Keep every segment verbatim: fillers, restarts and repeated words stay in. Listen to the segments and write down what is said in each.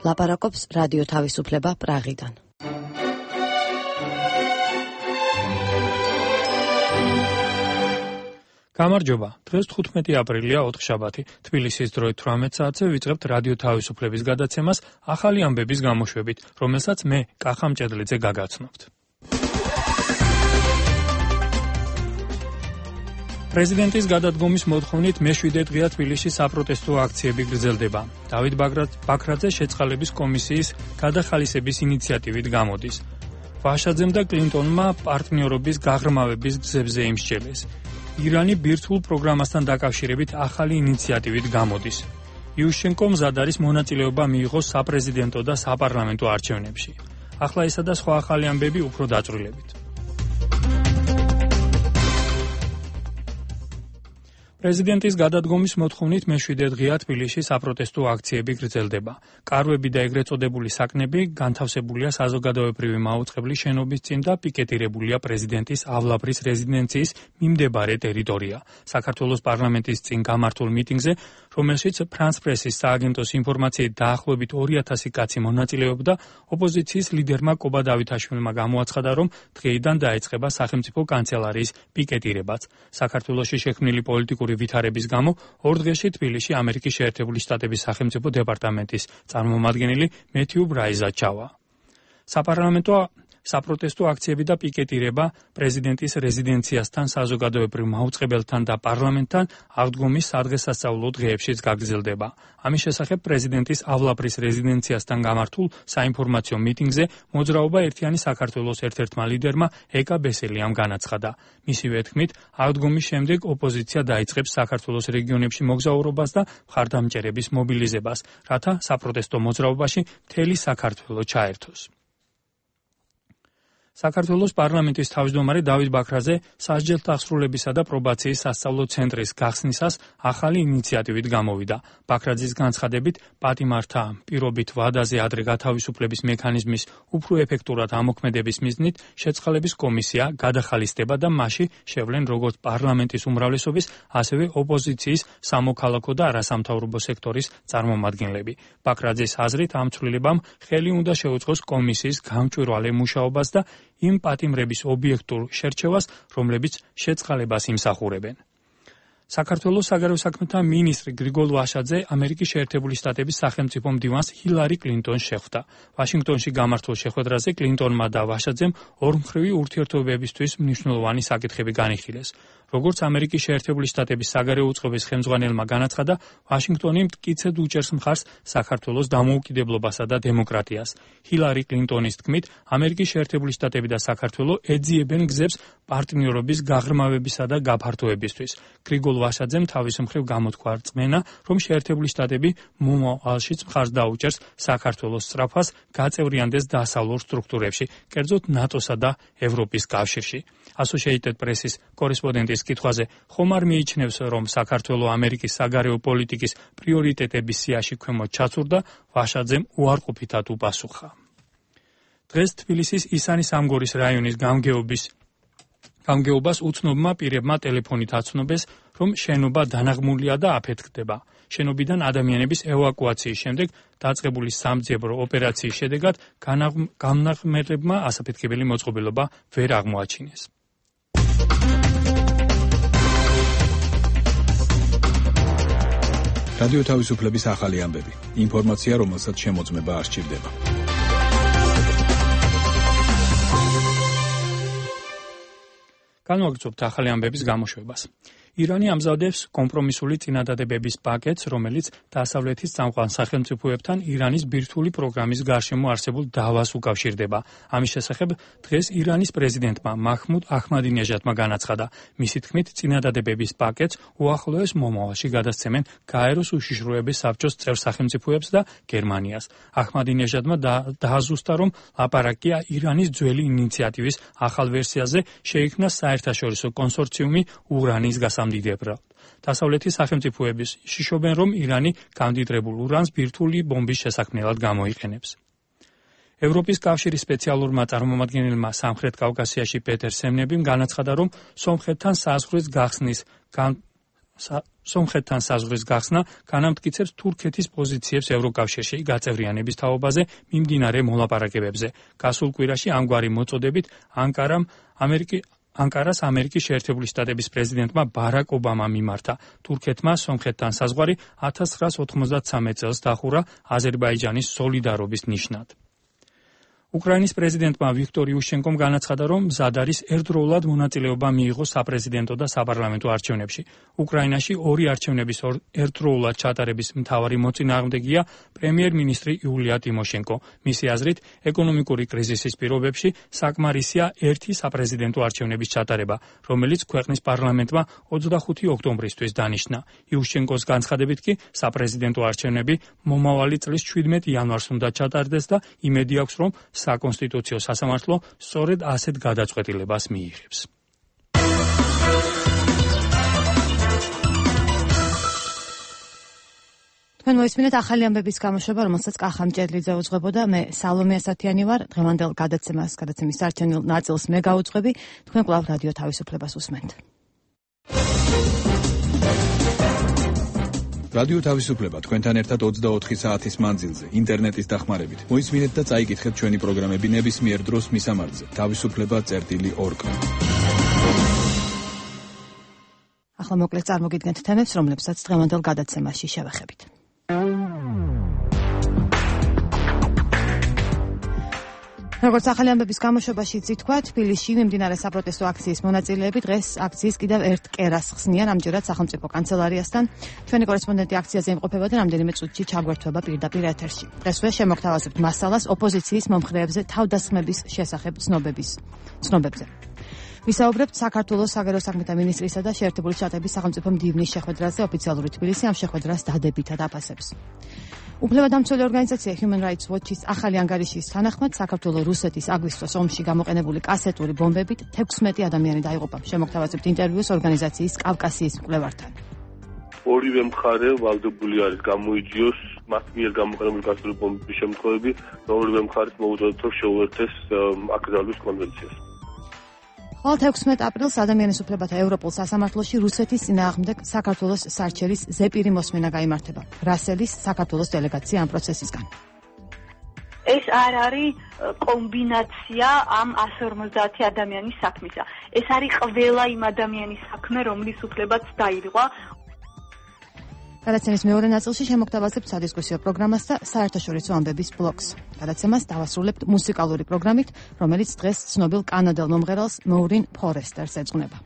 ლაპარაკობს რადიო თავისუფლება პრაღიდან. გამარჯობა. დღეს თხუთმეტი აპრილია, ოთხშაბათი. თბილისის დროით თვრამეტ საათზე ვიწყებთ რადიო თავისუფლების გადაცემას ახალი ამბების გამოშვებით, რომელსაც მე კახა მჭედლიძე გაგაცნობთ. პრეზიდენტის გადადგომის მოთხოვნით მეშვიდე დღეა თბილისში საპროტესტო აქციები გრძელდება. დავით ბაქრაძე შეწყალების კომისიის გადახალისების ინიციატივით გამოდის. ვაშაძემ და კლინტონმა პარტნიორობის გაღრმავების გზებზე იმსჯელეს. ირანი ბირთვულ პროგრამასთან დაკავშირებით ახალი ინიციატივით გამოდის. იუშენკომ მზად არის მონაწილეობა მიიღოს საპრეზიდენტო და საპარლამენტო არჩევნებში. ახლა ესა და სხვა ახალი ამბები უფრო დაწვრილებით. პრეზიდენტის გადადგომის მოთხოვნით მეშვიდე დღეა თბილისში საპროტესტო აქციები გრძელდება. კარვები და ეგრეთ წოდებული საკნები განთავსებულია საზოგადოებრივი მაუწყებლის შენობის წინ და პიკეტირებულია პრეზიდენტის ავლაბრის რეზიდენციის მიმდებარე ტერიტორია. საქართველოს პარლამენტის წინ გამართულ მიტინგზე, რომელშიც ფრანს პრესის სააგენტოს ინფორმაციით დაახლოებით ორი ათასი კაცი მონაწილეობდა, ოპოზიციის ლიდერმა კობა დავითაშვილმა გამოაცხადა, რომ დღეიდან დაეწყება სახელმწიფო კანცელარიის პიკეტირებაც. საქართველოში შექმნილი პოლიტიკური ვითარების გამო ორ დღეში თბილისში ამერიკის შეერთებული შტატების სახელმწიფო დეპარტამენტის წარმომადგენელი მეთიუ ბრაიზა ჩავა. საპარლამენტო საპროტესტო აქციები და პიკეტირება პრეზიდენტის რეზიდენციასთან, საზოგადოებრივ მაუწყებელთან და პარლამენტთან აღდგომის სადღესასწაულო დღეებშიც გაგრძელდება. ამის შესახებ პრეზიდენტის ავლაბრის რეზიდენციასთან გამართულ საინფორმაციო მიტინგზე მოძრაობა ერთიანი საქართველოს ერთ-ერთმა ლიდერმა ეკა ბესელიამ განაცხადა. მისივე თქმით, აღდგომის შემდეგ ოპოზიცია დაიწყებს საქართველოს რეგიონებში მოგზაურობას და მხარდამჭერების მობილიზებას, რათა საპროტესტო მოძრაობაში მთელი საქართველო ჩაერთოს. საქართველოს პარლამენტის თავმჯდომარე დავით ბაქრაძე სასჯელთა აღსრულებისა და პრობაციის სასწავლო ცენტრის გახსნისას ახალი ინიციატივით გამოვიდა. ბაქრაძის განცხადებით, პატიმართა პირობით ვადაზე ადრე გათავისუფლების მექანიზმის უფრო ეფექტურად ამოქმედების მიზნით შეწყალების კომისია გადახალისდება და მასში შევლენ როგორც პარლამენტის უმრავლესობის, ასევე ოპოზიციის, სამოქალაქო და არასამთავრობო სექტორის წარმომადგენლები. ბაქრაძის აზრით, ამ ცვლილებამ ხელი უნდა შეუწყოს კომისიის გამჭვირვალე მუშაობას და იმ პატიმრების ობიექტურ შერჩევას, რომლებიც შეწყალებას იმსახურებენ. საქართველოს საგარეო საქმეთა მინისტრი გრიგოლ ვაშაძე ამერიკის შეერთებული შტატების სახელმწიფო მდივანს ჰილარი კლინტონს შეხვდა. ვაშინგტონში გამართულ შეხვედრაზე კლინტონმა და ვაშაძემ ორმხრივი ურთიერთობებისთვის მნიშვნელოვანი საკითხები განიხილეს. როგორც ამერიკის შეერთებული შტატების საგარეო უწყების ხელმძღვანელმა განაცხადა, ვაშინგტონი მტკიცედ უჭერს მხარს საქართველოს დამოუკიდებლობასა და დემოკრატიას. ჰილარი კლინტონის თქმით, ამერიკის შეერთებული შტატები და საქართველო ეძიებენ გზებს პარტნიორობის გაღრმავებისა და გაფართოებისთვის. გრიგოლ ვაშაძემ თავის მხრივ გამოთქვა რწმენა, რომ შეერთებული შტატები მომავალშიც მხარს დაუჭერს საქართველოს სწრაფას გაწევრიანდეს დასავლურ სტრუქტურებში, კერძოდ ნატოსა და ევროპის კავშირში. Associated Press-ის კორესპონდენტის კითხვაზე ხომ არ მიიჩნევს, რომ საქართველო ამერიკის საგარეო პოლიტიკის პრიორიტეტების სიაში ქვემოთ ჩაცურდა, ვაშაძემ უარყოფითად უპასუხა. დღეს თბილისის ისანი-სამგორის რაიონის გამგეობის გამგეობას უცნობმა პირებმა ტელეფონით აცნობეს, რომ შენობა დანაღმულია და აფეთქდება. შენობიდან ადამიანების ევაკუაციის შემდეგ დაწყებული სამძიებრო ოპერაციის შედეგად გამნაღმებლებმა ასაფეთქებელი მოწყობილობა ვერ აღმოაჩინეს. რადიო თავისუფლების ახალი ამბები. ინფორმაცია, რომელსაც შემოწმება არ სჭირდება. განვაგრძობთ ახალი ამბების გამოშვებას. ირანი ამზადებს კომპრომისული წინადადებების პაკეტს, რომელიც დასავლეთის წამყვან სახელმწიფოებთან ირანის ბირთვული პროგრამის გარშემო არსებულ დავას უკავშირდება. ამის შესახებ დღეს ირანის პრეზიდენტმა მაჰმუდ აჰმადინეჟადმა განაცხადა. მისი თქმით, წინადადებების პაკეტს უახლოეს მომავალში გადასცემენ გაეროს უშიშროების საბჭოს წევრ სახელმწიფოებს და გერმანიას. აჰმადინეჟადმა დააზუსტა, რომ ლაპარაკია ირანის ძველი ინიციატივის ახალ ვერსიაზე, შეიქმნა საერთაშორისო კონსორციუმი ურანის გასამართლებლად. დასავლეთის სახელმწიფოების შიშობენ, რომ ირანი გამდიდრებულ ურანს ბირთვული ბომბის შესაქმნელად გამოიყენებს. ევროპის კავშირის სპეციალურმა წარმომადგენელმა სამხრეთ კავკასიაში პეტერ სემნებიმ განაცხადა, რომ სომხეთთან საზღვრის გახსნის სომხეთთან საზღვრის გახსნა განამტკიცებს თურქეთის პოზიციებს ევროკავშირში გაწევრიანების თაობაზე მიმდინარე მოლაპარაკებებზე. გასულ კვირაში ამგვარი მოწოდებით ანკარამ ამერიკის ანკარას ამერიკის შეერთებული შტატების პრეზიდენტმა ბარაკ ობამამ მიმართა. თურქეთმა სომხეთთან საზღვარი ათას ცხრაას ოთხმოცდათსამეტ წელს დახურა აზერბაიჯანის სოლიდარობის ნიშნად. უკრაინის პრეზიდენტმა ვიქტორ იუშენკომ განაცხადა, რომ მზად არის ერთდროულად მონაწილეობა მიიღოს საპრეზიდენტო და საპარლამენტო არჩევნებში. უკრაინაში ორი არჩევნების ერთდროულად ჩატარების მთავარი მოწინააღმდეგეა პრემიერ-მინისტრი იულია ტიმოშენკო. მისი აზრით, ეკონომიკური კრიზისის პირობებში საკმარისია ერთი საპრეზიდენტო არჩევნების ჩატარება, რომელიც ქვეყნის პარლამენტმა ოცდახუთი ოქტომბრისთვის დანიშნა. იუშენკოს განცხადებით კი საპრეზიდენტო არჩევნები მომავალი წლის შვიდმეტ იანვარს უნდა ჩატარდეს და იმედი აქვს, რომ საკონსტიტუციო სასამართლო სწორედ ასეთ გადაწყვეტილებას მიიღებს. თქვენ მოისმინეთ ახალი ამბების გამოშვება, რომელსაც კახა მჭედლიძე უძღვებოდა. მე სალომე ასათიანი ვარ. დღევანდელ გადაცემას, გადაცემის სარჩენილ ნაწილს მე გავუძღვები. თქვენ კვლავ რადიო თავისუფლებას უსმენთ. რადიო თავისუფლება თქვენთან ერთად ოცდაოთხი საათის მანძილზე ინტერნეტის დახმარებით. მოისმინეთ და წაიკითხეთ ჩვენი პროგრამები ნებისმიერ დროს მისამართზე თავისუფლება წერტილი ორ. ახლა მოკლედ წარმოგიდგენთ თემებს, რომლებსაც დღევანდელ გადაცემაში შევეხებით. როგორც ახალი ამბების გამოშვებაში ითქვა, თბილისში მიმდინარე საპროტესტო აქციის მონაწილეები დღეს აქციის კიდევ ერთ კერას ხსნიან, ამჯერად სახელმწიფო კანცელარიასთან. ჩვენი კორესპონდენტი აქციაზე იმყოფება და რამდენიმე წუთში ჩაგვერთვება პირდაპირ ეთერში. დღესვე შემოგთავაზებთ მასალას ოპოზიციის მომხრეებზე თავდასხმების შესახებ ცნობების ცნობებზე. ვისაუბრებთ საქართველოს საგარეო საქმეთა მინისტრისა და შეერთებული შტატების სახელმწიფო მდივნის შეხვედრაზე. ოფიციალური თბილისი ამ შეხვედრას დადებითად აფასებს. უფლებადამცველი ორგანიზაცია Human Rights Watch-ის ახალი ანგარიშის თანახმად საქართველოს რუსეთის აგვისტოს ომში გამოყენებული კასეტური ბომბებით თექვსმეტი ადამიანი დაიღუპა. შემოგთავაზებთ ინტერვიუს ორგანიზაციის კავკასიის მკვლევართან. ორივე მხარე ვალდებული არის გამოიჯიოს მათ მიერ გამოყენებული კასეტური ბომბების შემთხვევები, ორივე მხარეს მოუწოდოთ, რომ შეუერთდეს აკრძალვის კონვენციას. ხოლო თექვსმეტ აპრილს ადამიანის უფლებათა ევროპულ სასამართლოში რუსეთის წინააღმდეგ საქართველოს სარჩელის ზეპირი მოსმენა გაიმართება. რასელის საქართველოს დელეგაცია ამ პროცესისგან. ეს არ არის კომბინაცია ამ ასი ორმოცდაათი ადამიანის საქმისა. ეს არის ყველა იმ ადამიანის საქმე, რომლის უფლებაც დაირღვა. გადაცემის მეორე ნაწილში შემოგთავაზებთ სადისკუსიო პროგრამას და საერთაშორისო ამბების ბლოკს. გადაცემას დავასრულებთ მუსიკალური პროგრამით, რომელიც დღეს ცნობილ კანადელ მომღერალს მოურინ ფორესტერს ეძღვნება.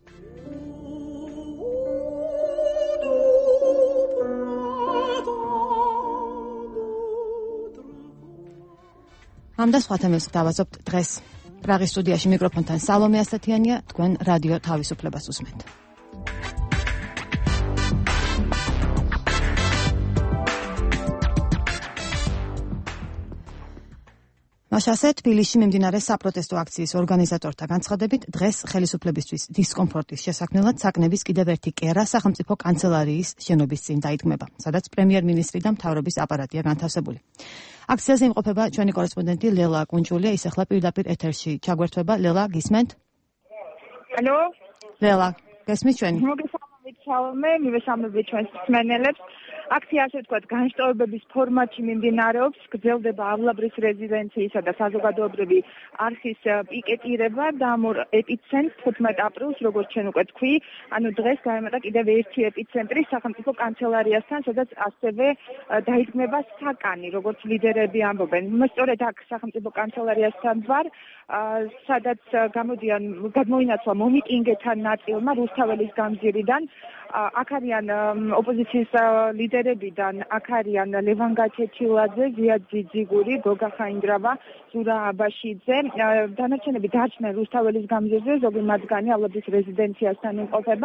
ამ და სხვა თემებს დავაზობთ დღეს. პრაღის სტუდიაში მიკროფონთან სალომე ასათიანია, თქვენ რადიო თავისუფლებას უსმენთ. მაშასე თბილისში მიმდინარე საპროტესტო აქციის ორგანიზატორთა განცხადებით დღეს ხელისუფლებისთვის დისკომფორტის შესაქმნელად საკნების კიდევ ერთი კერა სახელმწიფო კანცელარიის შენობის წინ დაიდგმება, სადაც პრემიერ-მინისტრი და მთავრობის აპარატია განთავსებული. აქციაზე იმყოფება ჩვენი კორესპონდენტი ლელა კუნჭულია, ის ახლა პირდაპირ ეთერში ჩაგვერთვება. ლელა, გისმენთ? ალო? ლელა, გესმის ჩვენი? მოგესალმებით, სალომე, მივესალმებით ჩვენს მსმენელებს. აქცია, ასე ვთქვათ, განშტოებების ფორმატში მიმდინარეობს, გრძელდება ავლაბრის რეზიდენციისა და საზოგადოებრივი არხის პიკეტირება და ამ ეპიცენტრს თხუთმეტ აპრილს, როგორც ჩვენ უკვე თქვი, ანუ დღეს გაემატა კიდევ ერთი ეპიცენტრი სახელმწიფო კანცელარიასთან, სადაც ასევე დაიდგმება საკანი, როგორც ლიდერები ამბობენ. სწორედ აქ სახელმწიფო კანცელარიასთან ვარ, სადაც გამოდიან გადმოინაცვლა მომიტინგეთა ნაწილმა რუსთაველის გამზირიდან. აქ არიან ოპოზიციის ლიდერებიდან, აქ არიან ლევან გაჩეჩილაძე, ზიად ძიძიგური, გოგა ხაინდრავა, ზურა აბაშიძე. დანარჩენები დარჩნენ რუსთაველის გამზირზე, ზოგი მათგანი ავლაბრის რეზიდენციასთან იმყოფება.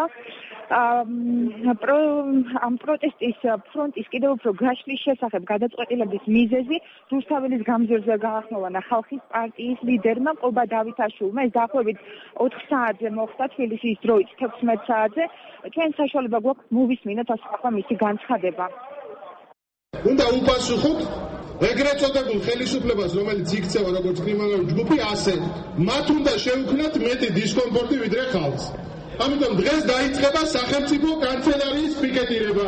ამ პროტესტის ფრონტის კიდევ უფრო გაშლის შესახებ გადაწყვეტილების მიზეზი რუსთაველის გამზირზე გაახმოვანა ხალხის პარტიის ლიდერმა ყობა დავითაშვილმა. ეს დაახლოებით ოთხ საათზე მოხდა თბილისის დროით თექვსმეტ საათზე. ჩვენ საშუალება გვაქვს მოვისმინოთ ახლა მისი განცხადება. უნდა უპასუხოთ ეგრეთ წოდებულ ხელისუფლებას, რომელიც იქცევა როგორც კრიმინალური ჯგუფი, ასე მათ უნდა შეუქმნათ მეტი დისკომფორტი ვიდრე ხალხს. ამიტომ დღეს დაიწყება სახელმწიფო კანცელარიის პიკეტირება.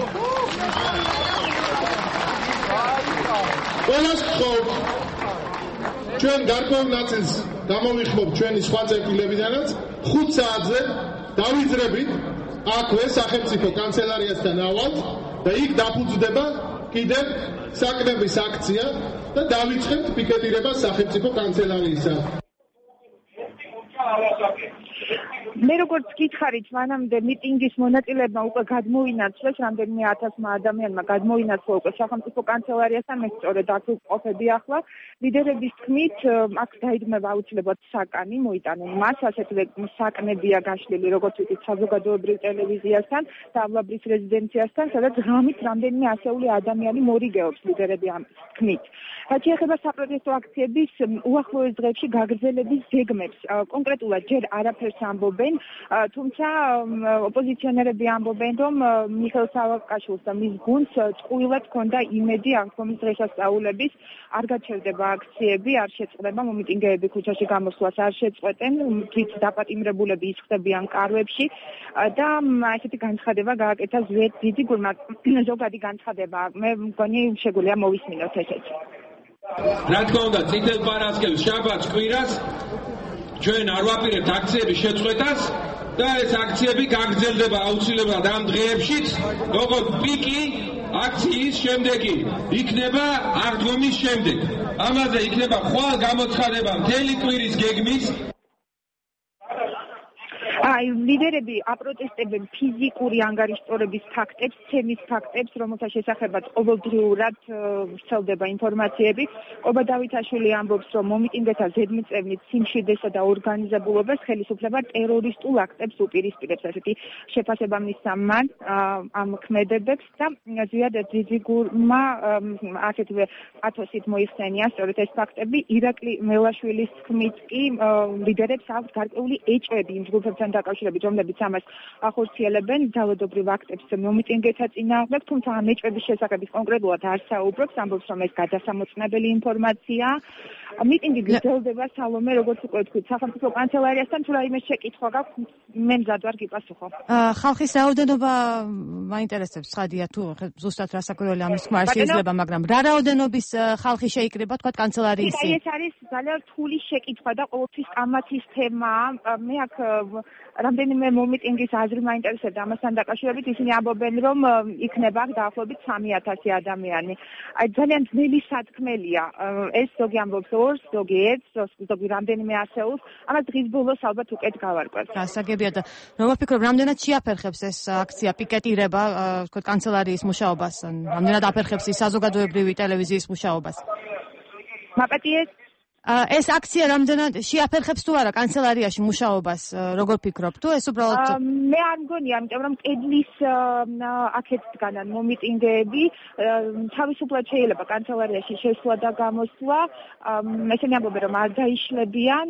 ყველას გთხოვთ, ჩვენ გარკვეულ ნაწილს გამოვიხმობთ ჩვენი სხვა წერტილებიდანაც, ხუთ საათზე დავიძრებით აქვე სახელმწიფო კანცელარიასთან ავალთ და იქ დაფუძნდება კიდევ საკნების აქცია და დავიწყებთ პიკეტირებას სახელმწიფო კანცელარიისა. მე როგორც გითხარით, მანამდე მიტინგის მონაწილეებმა უკვე გადმოინაცვლეს, რამდენიმე ათასმა ადამიანმა გადმოინაცვლა უკვე სახელმწიფო კანცელარიასთან, მე სწორედ აქ ვყოფები ახლა. ლიდერების თქმით, აქ დაიდგმება აუცილებლად საკანი, მოიტანენ მას, ასეთვე საკნებია გაშლილი, როგორც ვთქვით, საზოგადოებრივ ტელევიზიასთან და ავლაბრის რეზიდენციასთან, სადაც ღამით რამდენიმე ასეული ადამიანი მორიგეობს ლიდერები ამ თქმით. რაც შეეხება საპროტესტო აქციების უახლოეს დღეებში გაგრძელების ზეგმებს, კონკრეტულად ჯერ არაფერს ამბობენ, თუმცა ოპოზიციონერები ამბობენ, რომ მიხეილ სააკაშვილს და მის გუნდს ტყუილად ჰქონდა იმედი აღდგომის დღესასწაულების, არ გაჩერდება აქციები, არ შეწყდება მომიტინგეები ქუჩაში გამოსვლას არ შეწყვეტენ, თვით დაპატიმრებულები ისხდებიან კარვებში და ესეთი განცხადება გააკეთა ზვიად დიდიგურმა, ზოგადი განცხადება, მე მგონი შეგვიძლია მოვისმინოთ ესეც. რა თქმა უნდა, წითელ პარასკევს, შაბათს, კვირას ჩვენ არ ვაპირებთ აქციების შეწყვეტას და ეს აქციები გაგრძელდება აუცილებლად ამ დღეებშიც, როგორც პიკი აქციის შემდეგი იქნება აღდგომის შემდეგ. ამაზე იქნება ხვალ გამოცხადება მთელი კვირის გეგმის. აი, ლიდერები აპროტესტებენ ფიზიკური ანგარიშწორების ფაქტებს, ცემის ფაქტებს, რომელთა შესახებაც ყოველდღიურად ვრცელდება ინფორმაციები. ყობა დავითაშვილი ამბობს, რომ მომიტინგეთა ზედმიწევნით სიმშვიდესა და ორგანიზებულობას ხელისუფლება ტერორისტულ აქტებს უპირისპირებს. ესეთი შეფასება მისცა მან ამ ქმედებებს და ზვიად ძიძიგურმა ასეთვე პათოსით მოიხსენია სწორედ ეს ფაქტები. ირაკლი მელაშვილის თქმით კი ლიდერებს აქვს გარკვეული ეჭვები იმ ჯგუფებთან დაკავშირებით, რომლებიც ამას ახორციელებენ ძალადობრივ აქტებს მომიტინგეთა წინააღმდეგ, თუმცა ამ ეჭვების შესახებით კონკრეტულად არ საუბრობს, ამბობს, რომ ეს გადასამოწმებელი ინფორმაციაა. მიტინგი გრძელდება, სალომე, როგორც უკვე ვთქვით, სახელმწიფო კანცელარიასთან, თუ რაიმე შეკითხვა გაქვთ, მე მზად ვარ გიპასუხო. ხალხის რაოდენობა მაინტერესებს, ცხადია, თუ ზუსტად რასაკვირველია ამის თქმა არ შეიძლება, მაგრამ რა რაოდენობის ხალხი შეიკრიბა, თქვა კანცელარიის? აი, ეს არის ძალიან რთული შეკითხვა და ყოველთვის კამათის თემაა. მე აქ რამდენიმე მომიტინგის აზრი მაინტერესებდა ამასთან დაკავშირებით, ისინი ამბობენ, რომ იქნება დაახლოებით სამი ათასი ადამიანი. აი, ძალიან ძნელი სათქმელია. ეს ზოგი ამბობს ორს, ზოგი ერთს, ზოგი რამდენიმე ასეულს. ამას დღის ბოლოს ალბათ უკეთ გავარკვევთ. გასაგებია და რომ ვფიქრობ, რამდენად შეაფერხებს ეს აქცია, პიკეტირება, თქო, კანცელარიის მუშაობას, რამდენად აფერხებს ის საზოგადოებრივი ტელევიზიის მუშაობას? მაპატიეს ეს აქცია რამდენად შეაფერხებს თუ არა კანცელარიაში მუშაობას, როგორ ფიქრობ? თუ ეს უბრალოდ მე არ მგონია, იმიტომ რომ კედლის აქეთ დგანან მომიტინგეები, თავისუფლად შეიძლება კანცელარიაში შესვლა და გამოსვლა, ესენი ამბობენ, რომ არ დაიშლებიან.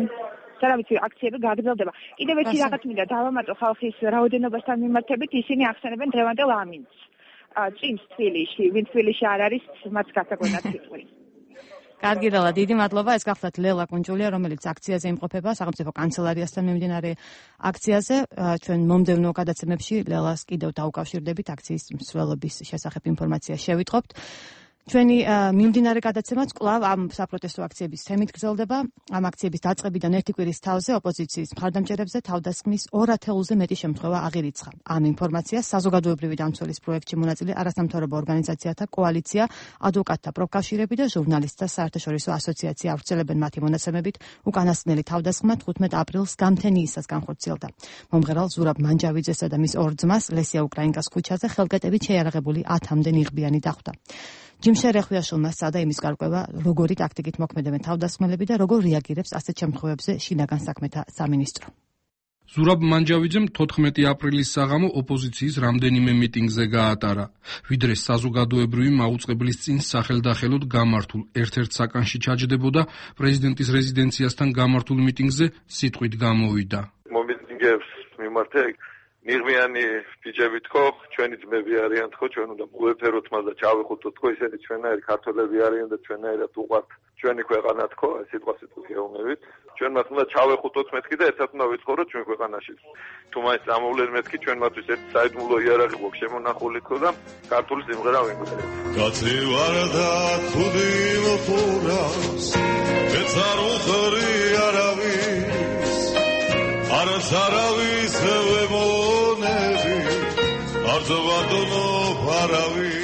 და ვიცი, აქციები გაგრძელდება. კიდევ ერთი რაღაც მინდა დავამატო ხალხის რაოდენობასთან მიმართებით, ისინი ახსენებენ დღევანდელ ამინდს. წვიმს თბილისში, ვინც თბილისში არ არის, მათ გასაგონად სიტყვი. კარგი რელა, დიდი მადლობა. ეს გახლავთ ლელა კუნჯულია, რომელიც აქციაზე იმყოფება სახელმწიფო კანცელარიასთან მიმდინარე აქციაზე. ჩვენ მომდევნო გადაცემებში ლელას კიდევ დაუკავშირდებით, აქციის მსვლელობის შესახებ ინფორმაცია შევიტყობთ. ჩვენი მიმდინარე გადაცემაც კვლავ ამ საპროტესტო აქციების თემით გრძელდება. ამ აქციების დაწყებიდან ერთი კვირის თავზე ოპოზიციის მხარდამჭერებზე თავდასხმის ორ ათეულზე მეტი შემთხვევა აღირიცხა. ამ ინფორმაციას საზოგადოებრივი დამცველის პროექტში მონაწილე არასამთავრობო ორგანიზაციათა კოალიცია, ადვოკატთა პროფკავშირები და ჟურნალისტთა საერთაშორისო ასოციაცია ავრცელებენ მათი მონაცემებით. უკანასკნელი თავდასხმა თხუთმეტ აპრილს გამთენიისას განხორციელდა. მომღერალ ზურაბ მანჯავიძესა და მის ორ ძმას ლესია უკრაინკას ქუჩაზე ხელკეტებით შეიარაღებული ათამდე ნიღბიანი დახვდა. ჯიმშე რეხვიაშვილმა სცადა იმის გარკვევა, როგორი ტაქტიკით მოქმედებენ თავდასხმელები და როგორ რეაგირებს ასეთ შემთხვევებზე შინაგან საქმეთა სამინისტრო. ზურაბ მანჯავიძემ თოთხმეტი აპრილის საღამო ოპოზიციის რამდენიმე მიტინგზე გაატარა. ვიდრე საზოგადოებრივი მაუწყებლის წინ სახელდახელოდ გამართულ ერთ-ერთ საკანში ჩაჯდებოდა, პრეზიდენტის რეზიდენციასთან გამართულ მიტინგზე სიტყვით გამოვიდა. მომიტინგებს მიმართ ნიღბიანი ბიჭები თქო, ჩვენი ძმები არიან თქო, ჩვენ უნდა მოვეფეროთ მას და ჩავეხუტოთ თქო, ისინი ჩვენაირი ქართველები არიან და ჩვენაირად უყვართ ჩვენი ქვეყანა თქო, სიტყვა სიტყვით გეუბნებით. ჩვენ მას უნდა ჩავეხუტოთ მეთქი და ერთად უნდა ვიცხოვროთ ჩვენ ქვეყანაში. თუ მაინც ამოვლენ მეთქი, ჩვენ მათთვის ერთი საიდუმლო იარაღი გვაქვს შემონახული თქო და ქართული სიმღერა ვიმღერებთ. კაცი ვარ და ცუდი მოხურავს, მეც არ უხრი არავის, არც არავის ვემონები, არც ვადონო არავის.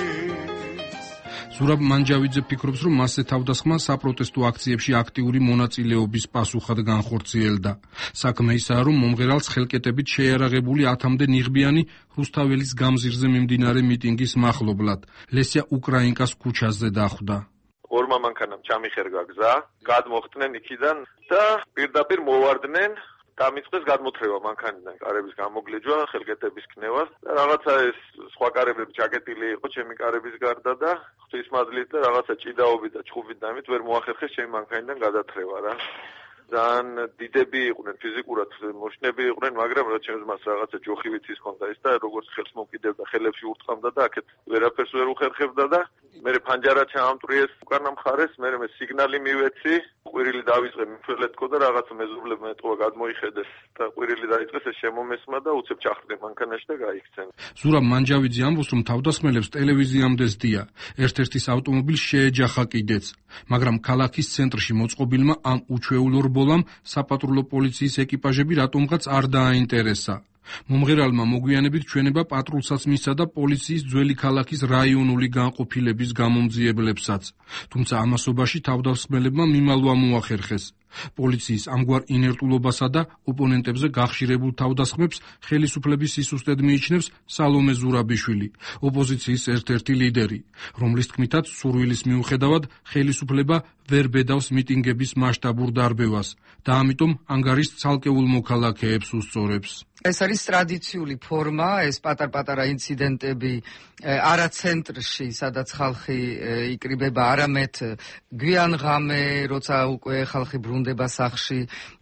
ზურაბ მანჯავიძე ფიქრობს, რომ მასზე თავდასხმა საპროტესტო აქციებში აქტიური მონაწილეობის პასუხად განხორციელდა. საქმე ისაა, რომ მომღერალს ხელკეტებით შეიარაღებული ათამდე ნიღბიანი რუსთაველის გამზირზე მიმდინარე მიტინგის მახლობლად ლესია უკრაინკას ქუჩაზე დახვდა. ორმა მანქანამ ჩამიხერგა გზა, გადმოხდნენ იქიდან და პირდაპირ მოვარდნენ. დამიწყეს გადმოთრევა მანქანიდან, კარების გამოგლეჯვა, ხელკეტების ქნევა და რაღაცა ეს სხვა კარებები ჩაკეტილი იყო ჩემი კარების გარდა და ღვთისმადლით და რაღაცა ჭიდაობით და ჩხუბით დამით ვერ მოახერხეს ჩემი მანქანიდან გადათრევა რა. ძალიან დიდები იყვნენ, ფიზიკურად მოშნები იყვნენ, მაგრამ რა ჩემს მას რაღაცა ჯოხი ვიცის ჰქონდა ის და როგორც ხელს მოკიდებდა, ხელებში ურტყამდა და აქეთ ვერაფერს ვერ უხერხებდა და მე ფანჯარა ჩაამტრიეს უკანა მხარეს, მე მე სიგნალი მივეცი, ყვირილი დავიწყე მიფრელეთ თქო და რაღაც მეზობლებმა ეთქვა გადმოიხედეს და ყვირილი დაიწყეს ეს შემომესმა და უცებ ჩახტე მანქანაში და გაიქცენ. ზურაბ მანჯავიძე ამბობს, რომ თავდასხმელებს ტელევიზიამდე სდია, ერთ-ერთის ავტომობილს შეეჯახა კიდეც, მაგრამ ქალაქის ცენტრში მოწყობილმა ამ უჩვეულო ბოლამ საპატრულო პოლიციის ეკიპაჟები რატომღაც არ დააინტერესა. მომღერალმა მოგვიანებით ჩვენება პატრულსაც მისცა და პოლიციის ძველი ქალაქის რაიონული განყოფილების გამომძიებლებსაც. თუმცა ამასობაში თავდასხმელებმა მიმალვა მოახერხეს. პოლიციის ამგვარ ინერტულობასა და ოპონენტებზე გახშირებულ თავდასხმებს ხელისუფლების სისუსტედ მიიჩნევს სალომე ზურაბიშვილი, ოპოზიციის ერთ-ერთი ლიდერი, რომლის თქმითაც სურვილის მიუხედავად ხელისუფლება ვერ ბედავს მიტინგების მასშტაბურ დარბევას და ამიტომ ანგარის ცალკეულ მოქალაქეებს უსწორებს. ეს არის ტრადიციული ფორმა, ეს პატარ-პატარა ინციდენტები არა ცენტრში, სადაც ხალხი იკრიბება, არამედ გვიანღამე, როცა უკვე ხალხი ბრუნდება სახლში,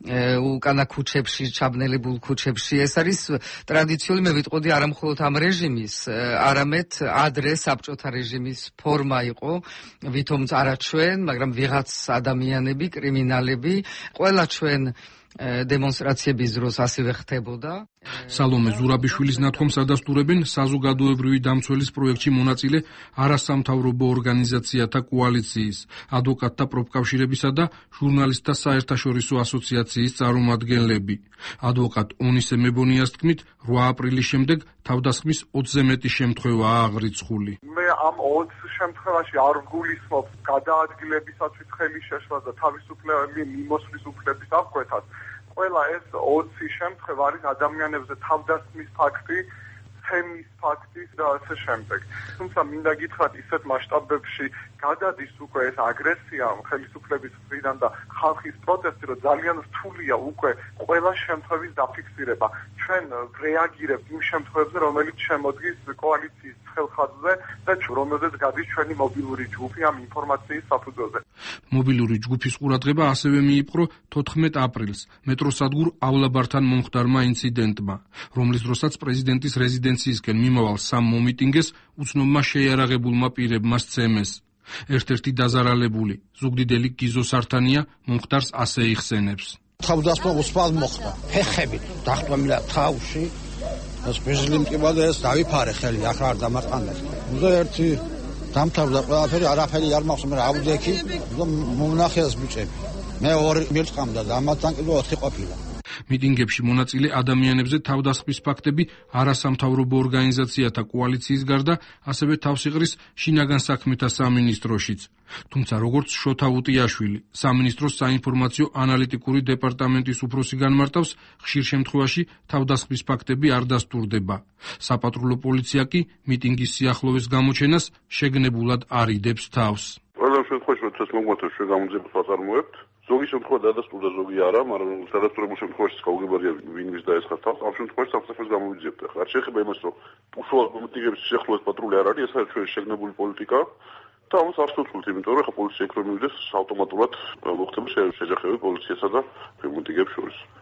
უკანა ქუჩებში, ჩაბნელებულ ქუჩებში. ეს არის ტრადიციული, მე ვიტყოდი, არა მხოლოდ ამ რეჟიმის, არამედ ადრე საბჭოთა რეჟიმის ფორმა იყო, ვითომც არა ჩვენ, მაგრამ ვიღაც ადამიანები, კრიმინალები, ყველა ჩვენ დემონსტრაციების დროს ასევე ხდებოდა. სალომე ზურაბიშვილის ნათქვამს ადასტურებენ საზოგადოებრივი დამცველის პროექტში მონაწილე არასამთავრობო ორგანიზაციათა კოალიციის, ადვოკატთა პროფკავშირებისა და ჟურნალისტთა საერთაშორისო ასოციაციის წარმომადგენლები. ადვოკატ ონისე მებონიას თქმით, რვა აპრილის შემდეგ თავდასხმის ოცზე მეტი შემთხვევაა აღრიცხული. მე ამ ოც შემთხვევაში არ ვგულისხმობ გადაადგილებისათვის ხელის შეშლას და თავისუფლების მიმოსვლის უფლების აღკვეთას. ყველა ეს ოცი შემთხვევა არის ადამიანებზე თავდასხმის ფაქტი, თემის ფაქტი და ასე შემდეგ. თუმცა მინდა გითხრათ, ისეთ მასშტაბებში გადადის უკვე ეს აგრესია ხელისუფლების მხრიდან და ხალხის პროტესტი, რომ ძალიან რთულია უკვე ყველა შემთხვევის დაფიქსირება. ჩვენ რეაგირებთ იმ შემთხვევებზე, რომელიც შემოდგის კოალიციის ხელხატზე და რომელზეც გადის ჩვენი მობილური ჯგუფი ამ ინფორმაციის საფუძველზე. მობილური ჯგუფის ყურადღება ასევე მიიპყრო თოთხმეტ აპრილს მეტროსადგურავლაბართან მომხდარმა ინციდენტმა, რომლის დროსაც პრეზიდენტის რეზიდენციისკენ მიმავალ სამ მომიტინგეს უცნობმა შეიარაღებულმა პირებმა სცემეს. ერთ-ერთი დაზარალებული ზუგდიდელი გიზო სართანია მომხდარს ასე იხსენებს. თავდასხმა უსმალ მოხდა, ფეხები დახვდომილა თავში, ეს ბიზნესი მკიბა და ეს დავიფარე ხელი, ახლა არ დამარტყანეს. უნდა ერთი დამთავრდა ყველაფერი, არაფერი არ მახსოვს, მე ავდექი და მომნახეს ბიჭები. მე ორი მილწყამდა და ამათთან კიდე ოთხი ყოფილა. მიტინგებში მონაწილე ადამიანებზე თავდასხმის ფაქტები არასამთავრობო ორგანიზაციათა კოალიციის გარდა ასევე თავს იყრის შინაგან საქმეთა სამინისტროშიც. თუმცა როგორც შოთა უტიაშვილი, სამინისტროს საინფორმაციო ანალიტიკური დეპარტამენტის უფროსი განმარტავს, ხშირ შემთხვევაში თავდასხმის ფაქტები არ დასტურდება. საპატრულო პოლიცია კი მიტინგის სიახლოვეს გამოჩენას შეგნებულად არიდებს თავს. ყველა შემთხვევაში, როდესაც მოგვაქვს ჩვენ გამოძიებას ვაწარმოებთ, ზოგი შემთხვევა დადასტურდა, ზოგი არა, მაგრამ დადასტურებულ შემთხვევაში გაუგებარია ვინმის დაესხა თავს. ამ შემთხვევაში საფრთხეს გამოვიძიებთ. ახლა არ შეეხება იმას, რომ უშუალოდ მომიტინგების სიახლოვეს პატრული არ არის, ეს არის ჩვენი შეგნებული პოლიტიკა. და ამას არ შევცვლით, იმიტომ რომ ახლა პოლიცია იქ რომ მივიდეს, ავტომატურად მოხდება შეჯახები პოლიციასა და მომიტინგებს შორის.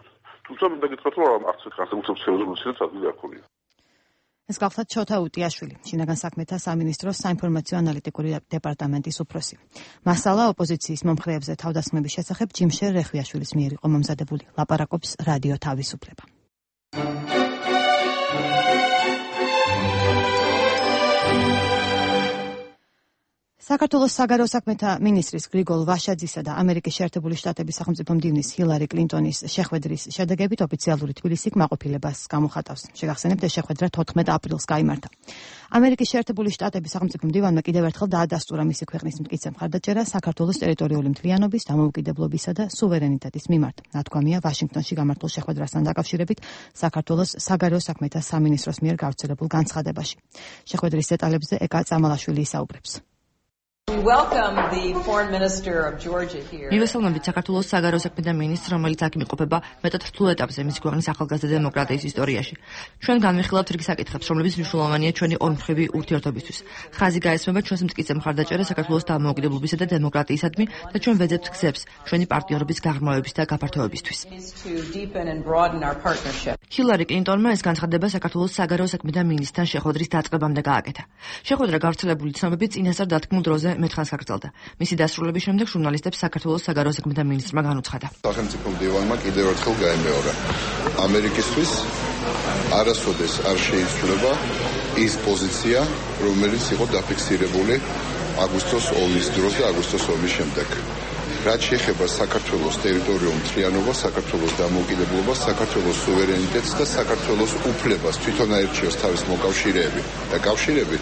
თუმცა მინდა გითხრათ, რომ არც განსაკუთრებით რეზოლუციას ადგილი არ ქონია. ეს გახლავთ ჩოთა უტიაშვილი, შინაგან საქმეთა სამინისტროს საინფორმაციო ანალიტიკური დეპარტამენტის უფროსი. მასალა ოპოზიციის მომხრეებზე თავდასხმების შესახებ ჯიმშერ რეხვიაშვილის მიერ იყო მომზადებული. ლაპარაკობს რადიო თავისუფლება. საქართველოს საგარეო საქმეთა მინისტრის გრიგოლ ვაშაძისა და ამერიკის შეერთებული შტატების სახელმწიფო მდივნის ჰილარი კლინტონის შეხვედრის შედეგებით ოფიციალური თბილისი კმაყოფილებას გამოხატავს. შეგახსენებთ, ეს შეხვედრა თოთხმეტ აპრილს გაიმართა. ამერიკის შეერთებული შტატების სახელმწიფო მდივანმა კიდევ ერთხელ დაადასტურა მისი ქვეყნის მტკიცე მხარდაჭერა საქართველოს ტერიტორიული მთლიანობის, დამოუკიდებლობისა და სუვერენიტეტის მიმართ. ნათქვამია ვაშინგტონში გამართულ შეხვედრასთან დაკავშირებით საქართველოს საგარეო საქმეთა სამინისტროს მიერ გავრცელებულ განცხადებაში. შეხვედრის დეტალებზე ეკა წამალაშვილი ისაუბრებს. მივესალმებით საქართველოს საგარეო საქმეთა მინისტრს, რომელიც აქ იმყოფება მეტად რთულ ეტაპზე მისი ქვეყნის ახალგაზრდა დემოკრატიის ისტორიაში. ჩვენ განვიხილავთ რიგ საკითხებს, რომლებიც მნიშვნელოვანია ჩვენი ორმხრივი ურთიერთობისთვის. ხაზი გაესმება ჩვენს მტკიცე მხარდაჭერას საქართველოს დამოუკიდებლობისა და დემოკრატიისადმი და ჩვენ ვეძებთ გზებს ჩვენი პარტნიორობის გაღრმავების და გაფართოებისთვის. ჰილარი კლინტონმა ეს განცხადება საქართველოს საგარეო საქმეთა მინისტრთან შეხვედრის დაწყებამდე გააკეთა. შეხვედრა გავრცელებული ცნობებით წინასწარ დათქმულ დროზე მეთხანს გაგრძელდა. მისი დასრულების შემდეგ ჟურნალისტებს საქართველოს საგარეო საქმეთა მინისტრმა განუცხადა. სახელმწიფო მდივანმა კიდევ ერთხელ გაიმეორა. ამერიკისთვის არასოდეს არ შეიცვლება ის პოზიცია, რომელიც იყო დაფიქსირებული აგვისტოს ომის დროს და აგვისტოს ომის შემდეგ. რაც შეეხება საქართველოს ტერიტორიულ მთლიანობას, საქართველოს დამოუკიდებლობას, საქართველოს სუვერენიტეტს და საქართველოს უფლებას თვითონ აერჩიოს თავის მოკავშირეები და კავშირები,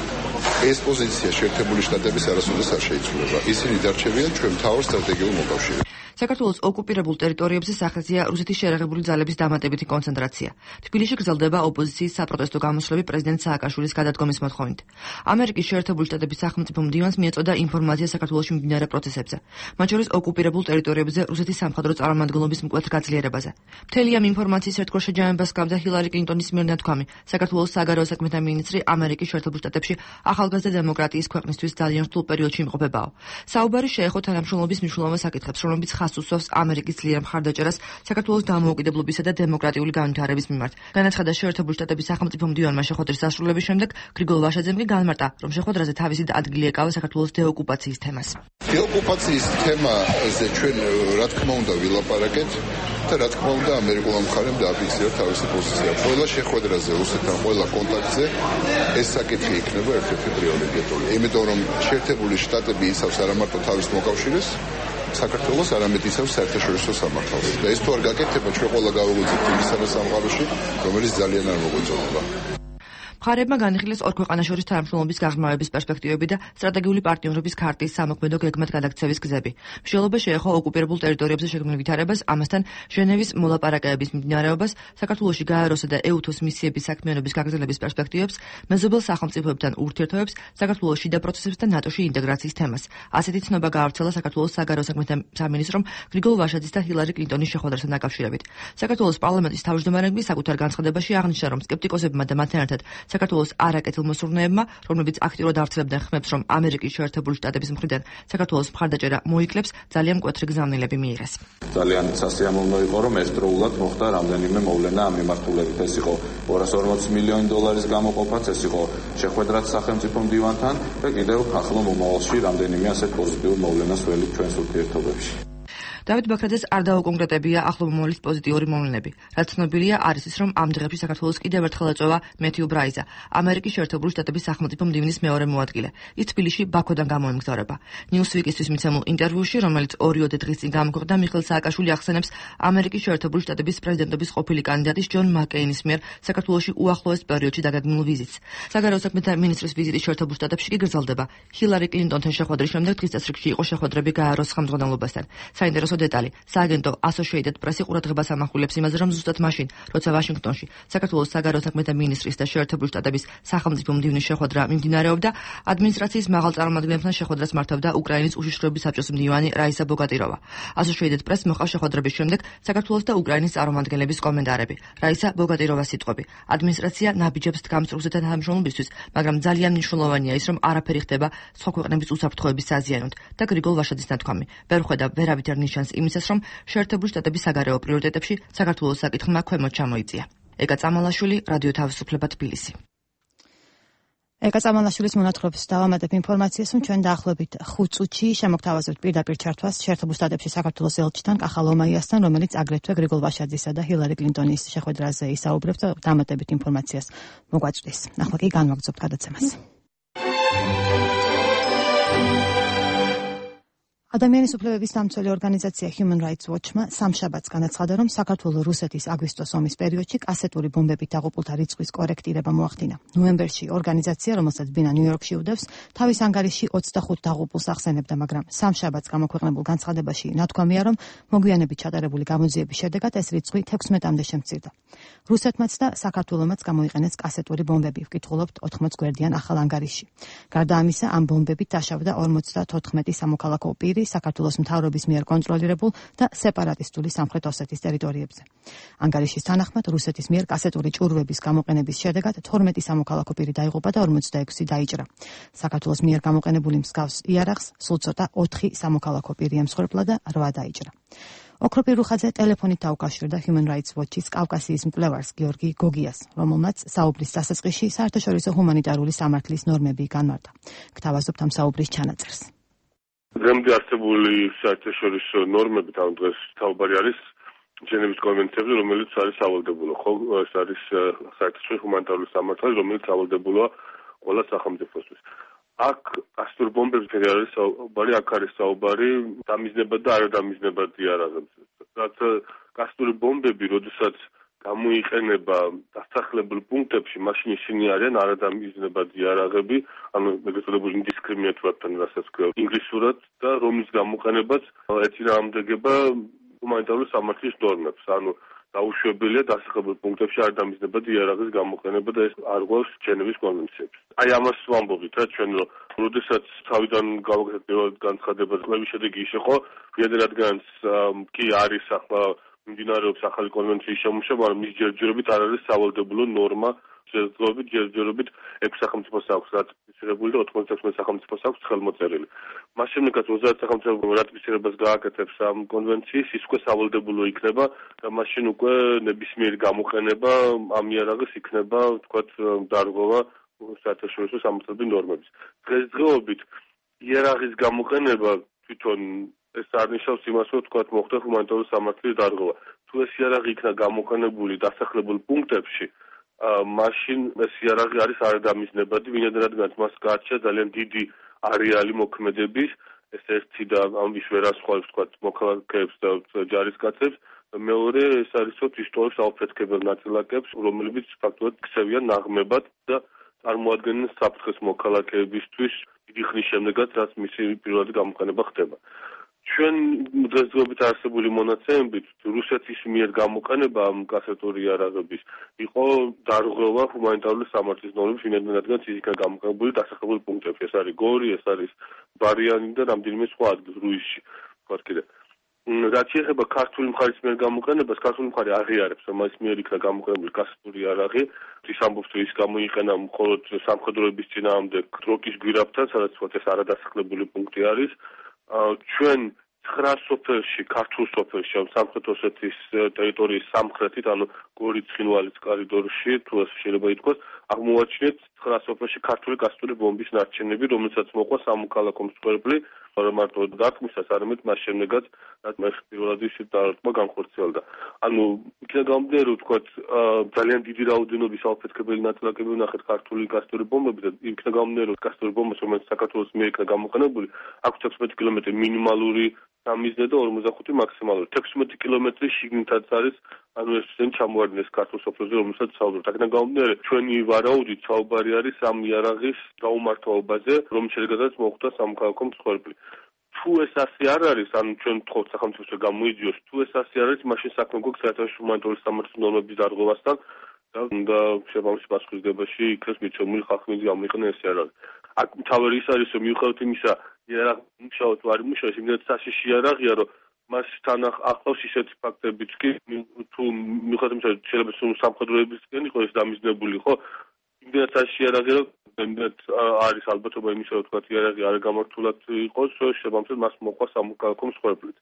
ეს პოზიცია შეერთებული შტატების არასოდეს არ შეიცვლება. ისინი დარჩებიან ჩვენ მთავარ სტრატეგიულ მოკავშირეებს. საქართველოს ოკუპირებულ ტერიტორიებზე სახეზეა რუსეთის შეერაღებული ძალების დამატებითი კონცენტრაცია. თბილისში გრძელდება ოპოზიციის საპროტესტო გამოსვლები პრეზიდენტ სააკაშვილის გადადგომის მოთხოვნით. ამერიკის შეერთებული შტატების სახელმწიფო მდივანს მიეწოდა ინფორმაცია საქართველოში მიმდინარე პროცესებზე, მათ შორის ოკუპირებულ ტერიტორიებზე რუსეთის სამხედრო წარმომადგენლობის მკვეთრ გაძლიერებაზე. მთელი ამ ინფორმაციის ერთგვარ შეჯამებას ჰგავდა ჰილარი კლინტონის მიერ ნათქვამი. საქართველოს საგარეო საქმეთა მინისტრი ამერიკის შეერთებულ შტატებში ახალგაზრდა დემოკრატიის ქვეყნისთვის ძალიან რთულ პერიოდში იმყოფებაო. საუბარი შეეხო თანამშრომლობის მნიშვნელოვან საკითხებს, რომლებიც უსვავს ამერიკის ძლიერ მხარდაჭერას საქართველოს დამოუკიდებლობისა და დემოკრატიული განვითარების მიმართ. განაცხადა შეერთებული შტატების სახელმწიფო მდივანმა შეხვედრის დასრულების შემდეგ, გრიგოლ ვაშაძემ კი განმარტა, რომ შეხვედრაზე თავისი ადგილი ეკავა საქართველოს დეოკუპაციის თემას. დეოკუპაციის თემაზე ჩვენ რა თქმა უნდა ვილაპარაკეთ და რა თქმა უნდა ამერიკულმა მხარემ დააფიქსირა თავისი პოზიცია. ყველა შეხვედრაზე, რუსეთთან ყველა კონტაქტზე ეს საკითხი იქნება ერთ-ერთი პრიორიტეტული. იმიტომ რომ შეერთებული შტატები იცავს არა მარტო თავის მოკავშირეს, საქართველოს არამედ იცავს საერთაშორისო სამართალს. და ეს თუ არ გაკეთდება, ჩვენ ყველა გავაღვიძებთ იმის სამყაროში, რომელიც ძალიან არ მოგვეწონება. მხარეებმა განიხილეს ორ ქვეყანას შორის თანამშრომლობის გაღრმავების პერსპექტივები და სტრატეგიული პარტნიორობის ქარტის სამოქმედო გეგმად გადაქცევის გზები. მსჯელობა შეეხო ოკუპირებულ ტერიტორიებზე შექმნილ ვითარებას, ამასთან ჟენევის მოლაპარაკებების მიმდინარეობას, საქართველოში გაეროსა და ეუთოს მისიების საქმიანობის გაგრძელების პერსპექტივებს, მეზობელ სახელმწიფოებთან ურთიერთობებს, საქართველოს შიდა პროცესებს და ნატოში ინტეგრაციის თემას. ასეთი ცნობა გაავრცელა საქართველოს საგარეო საქმეთა სამინისტრომ გრიგოლ ვაშაძის და ჰილარი კლინტონის შეხვედრასთან დაკავშირებით. საქართველოს პარლამენტის თავმჯდომარემ საკუთარ განცხადებაში აღნიშნა, რომ სკეპტიკოსებმა და მათთან ერთად საქართველოს არაკეთილმოსურნეებმა, რომლებიც აქტიურად ავრცელებდნენ ხმებს, რომ ამერიკის შეერთებული შტატების მხრიდან საქართველოს მხარდაჭერა მოიკლებს, ძალიან მკვეთრი გზავნილები მიიღეს. ძალიან სასიამოვნო იყო, რომ ერთდროულად მოხდა რამდენიმე მოვლენა ამ მიმართულებით. ეს იყო ორასი ორმოცი მილიონი დოლარის გამოყოფაც, ეს იყო შეხვედრაც სახელმწიფო მდივანთან და კიდევ ახლო მომავალში რამდენიმე ასეთ პოზიტიურ მოვლენას ველით ჩვენს ურთიერთობებში. დავით ბაქრაძეს არ დაუკონკრეტებია ახლო მომავლის პოზიტიური მოვლენები. რაც ცნობილია არის ის, რომ ამ დღეებში საქართველოს კიდევ ერთხელ ეწევა მეთიუ ბრაიზა, ამერიკის შეერთებული შტატების სახელმწიფო მდივნის მეორე მოადგილე. ის თბილისში ბაქოდან გამოემგზავრება. ნიუსვიკისთვის მიცემულ ინტერვიუში, რომელიც ორიოდე დღის წინ გამოქვეყნდა, მიხეილ სააკაშვილი ახსენებს ამერიკის შეერთებული შტატების პრეზიდენტობის ყოფილი კანდიდატის ჯონ მაკეინის მიერ საქართველოში უახლოეს პერიოდში დაგეგმილ ვიზიტს. საგარეო საქმეთა მინისტრის ვიზიტი შეერთებულ შტატებში კი გრძელდება. ჰილარი კლინტონთან შეხვედრის შემდეგ დღის წესრიგში იყო შეხვედრები გაეროს ხელმძღვანელობასთან. საინტერესო დეტალი. სააგენტო Associated Press ყურადღებას ამახვილებს იმაზე, რომ ზუსტად მაშინ, როცა ვაშინგტონში საქართველოს საგარეო საქმეთა მინისტრის და შეერთებული შტატების სახელმწიფო მდივნის შეხვედრა მიმდინარეობდა, ადმინისტრაციის მაღალ წარმომადგენლებთან შეხვედრას მართავდა უკრაინის უშიშროების საბჭოს მდივანი რაისა ბოგატიროვა. Associated Press მოყვა შეხვედრების შემდეგ საქართველოს და უკრაინის წარმომადგენლების კომენტარები. რაისა ბოგატიროვას სიტყვები. ადმინისტრაცია ნაბიჯებს დგამს რუსეთთან თანამშრომლობისთვის, მაგრამ ძალიან მნიშვნელოვანია ის, რომ არაფერი ხდება სხვა ქვეყნების უსაფრთხოების საზიანოდ და გრიგოლ ვაშაძის ნათქვამი. ვერ ხვდა ვერავითარ ნიშანს ნიშანს იმისას, რომ შეერთებული შტატების საგარეო პრიორიტეტებში საქართველოს საკითხმა ქვემოთ ჩამოიწია. ეკა წამალაშვილი, რადიო თავისუფლება, თბილისი. ეკა წამალაშვილის მონათხრობის დავამატებ ინფორმაციას, რომ ჩვენ დაახლოებით ხუთ წუთში შემოგთავაზებთ პირდაპირ ჩართვას შეერთებულ შტატებში საქართველოს ელჩთან კახა ლომაიასთან, რომელიც აგრეთვე გრიგოლ ვაშაძისა და ჰილარი კლინტონის შეხვედრაზე ისაუბრებს და დამატებით ინფორმაციას მოგვაწვდის. ახლა კი განვაგრძობთ გადაცემას. ადამიანის უფლებების დამცველი ორგანიზაცია Human Rights Watch-მა სამშაბათს განაცხადა, რომ საქართველოს რუსეთის აგვისტოს ომის პერიოდში კასეტური ბომბებით დაღუპულთა რიცხვის კორექტირება მოახდინა. ნოემბერში ორგანიზაცია, რომელსაც ბინა ნიუ-იორკში უდევს, თავის ანგარიში ოცდახუთ დაღუპულს ახსენებდა, მაგრამ სამშაბათს გამოქვეყნებულ განცხადებაში ნათქვამია, რომ მოგვიანებით ჩატარებული გამოძიების შედეგად ეს რიცხვი თექვსმეტამდე შემცირდა. რუსეთმაც და საქართველომაც გამოიყენეს კასეტური ბომბები, ვკითხულობთ ოთხმოც გვერდიან ახალ ანგარიში. გარდა ამისა, ამ ბომბებით დაშავდა ორმოცდათოთხმეტი სამოქალაქო პირი საქართველოს მთავრობის მიერ კონტროლირებულ და სეპარატისტული სამხრეთ ოსეთის ტერიტორიებზე. ანგარიშის თანახმად, რუსეთის მიერ კასეტური ჭურვების გამოყენების შედეგად თორმეტი სამოქალაქო პირი დაიღუპა და ორმოცდაექვსი დაიჭრა. საქართველოს მიერ გამოყენებული მსგავს იარაღს სულ ცოტა ოთხი სამოქალაქო პირი ემსხვერპლა და რვა დაიჭრა. ოქროპირ რუხაძე ტელეფონით დაუკავშირდა Human Rights Watch-ის კავკასიის მკვლევარს გიორგი გოგიას, რომელმაც საუბრის დასაწყისში საერთაშორისო ჰუმანიტარული სამართლის ნორმები განმარტა. გთავაზობთ ამ საუბრის ჩანაწერს. დღემდე არსებული საერთაშორისო ნორმებით ამ დღეს საუბარი არის ჟენევის კონვენციებზე, რომელიც არის სავალდებულო. ხო, ეს არის საერთაშორისო ჰუმანიტარული სამართალი, რომელიც სავალდებულოა ყველა სახელმწიფოსთვის. აქ კასტურ ბომბებზე არის საუბარი, აქ არის საუბარი დამიზნებად და არადამიზნებად იარაღებზე. რაც კასტური ბომბები, როდესაც გამოიყენება დასახლებულ პუნქტებში, მაშინ ისინი არიან არადამიზნებად იარაღები, ანუ ეგრეთ წოდებული indiscriminate weapon, რასაც ქვია ინგლისურად და რომლის გამოყენებაც ეწინააღმდეგება ჰუმანიტარული სამართლის ნორმებს. ანუ დაუშვებელია დასახლებულ პუნქტებში არადამიზნებად იარაღის გამოყენება და ეს არ გვაქვს ჟენევის კონვენციებში. აი ამას ვამბობთ რა ჩვენ, რომ როდესაც თავიდან გავაკეთეთ პირველად განცხადება, წლების შედეგი ის იყო, რადგანაც კი არის ახლა მიმდინარეობს ახალი კონვენციის შემუშავა, მაგრამ მის ჯერჯერობით არ არის სავალდებულო ნორმა, ჯერჯერობით ჯერჯერობით ექვს სახელმწიფოს აქვს რატიფიცირებული და ოთხმოცდაექვსი სახელმწიფოს აქვს ხელმოწერილი. მას შემდეგაც ოცდაათი სახელმწიფო რატიფიცირებას გააკეთებს ამ კონვენციის, ის უკვე სავალდებულო იქნება და მაშინ უკვე ნებისმიერი გამოყენება ამ იარაღის იქნება, ვთქვათ, დარღვევა საერთაშორისო სამართლების ნორმების. დღესდღეობით იარაღის გამოყენება თვითონ ეს არნიშნავს იმას, რომ თქვათ მოხდა ჰუმანიტარული სამართლის დარღვევა. თუ ეს იარაღი იქნა გამოყენებული დასახლებულ პუნქტებში, მაშინ ეს იარაღი არის არადამიზნებადი, ვინაიდან მას გააჩნია ძალიან დიდი არეალი მოქმედების, ეს ერთი და ამის ვერასხვალებს თქვათ მოქალაქეებს და ჯარისკაცებს, მეორე ეს არის ისტორიულ საუფეთქებელ ნაწილაკებს, რომლებიც ფაქტობრივად ქცევიან ნაღმებად და წარმოადგენენ საფრთხეს მოქალაქეებისთვის დიდი ხნის შემდეგაც, რაც მისი პირველადი გამოყენება ხდება. ჩვენ დღესდღეობით არსებული მონაცემებით რუსეთის მიერ გამოყენება ამ კასეტური იარაღების იყო დარღვევა ჰუმანიტარული სამართლის ნორმების, ვინაიდან ის იქნა გამოყენებული დასახლებულ პუნქტებში. ეს არის გორი, ეს არის ბარიანი და რამდენიმე სხვა ადგილ რუისში. ვთქვათ კიდე. რაც შეეხება ქართული მხარის მიერ გამოყენებას, ქართული მხარე აღიარებს, რომ ის მიერ იქნა გამოყენებული კასეტური იარაღი. ის ამბობს, რომ ის გამოიყენა მხოლოდ სამხედროების წინააღმდეგ დროკის გვირაბთან, სადაც ეს არადასახლებული პუნქტი არის. ჩვენ ცხრა სოფელში, ქართულ სოფელში, ამ სამხრეთ ოსეთის ტერიტორიის სამხრეთით, ანუ გორის ცხინვალის კორიდორში, თუ ასე შეიძლება ითქვას, აღმოაჩინეთ ცხრა სოფელში ქართული კასტური ბომბის ნარჩენები, რომელსაც მოყვა სამოქალაქო მსხვერპლი, არა მარტო დარტყმისას, არამედ მას შემდეგაც, რაც მე პირველად ის დარტყმა განხორციელდა. ანუ იქნა გამომდინარე, რომ ვთქვათ, ძალიან დიდი რაოდენობის საუფეთქებელი ნაწილაკები ვნახეთ ქართული კასტური ბომბები და იქნა გამომდინარე, რომ კასტური ბომბას, რომელიც საქართველოს მიერ იქნა გამოყენებული, აქვს თექვსმეტი კილომეტრი მინიმალური სამიზნე და ორმოცდახუთი მაქსიმალური. თექვსმეტი კილომეტრი შიგნითაც არის, ანუ ეს ისინი ჩამოარდინეს ქართულ სოფელზე, რომელსაც საუბრობთ. აქედან გამომდინარე, ჩვენი ვარაუდით საუბარი არის ამ იარაღის გაუმართლობაზე, რომლის შედეგადაც მოხდა სამოქალაქო მსხვერპლი. თუ ეს ასე არ არის, ანუ ჩვენ ვთხოვთ სახელმწიფოს რომ გამოიძიოს, თუ ეს ასე არ არის, მაშინ საქმე გვაქვს საერთაშორისო ჰუმანიტარული სამართლის ნორმების დარღვევასთან და უნდა შემავლის პასუხისგებაში იქნეს მიცემული ხალხი მის გამოიყენეს ეს იარაღი. აქ მთავარი ის არის, რომ მიუხედავად იმისა, იარაღი მუშაობს თუ არ იმუშავებს, იმედად საშიში იარაღია, რომ მასთან ახლავს ისეთი ფაქტებიც კი, თუ მიუხედავად იმისა, შეიძლება სამხედროებისკენ იყო ეს დამიზნებული, ხო? იმედად საშიში იარაღია, რომ იმედად არის ალბათობა იმისა, რომ თქვა იარაღი არ გამართულად იყოს, შემამწევ მას მოყვა სამოქალაქო მსხვერპლით.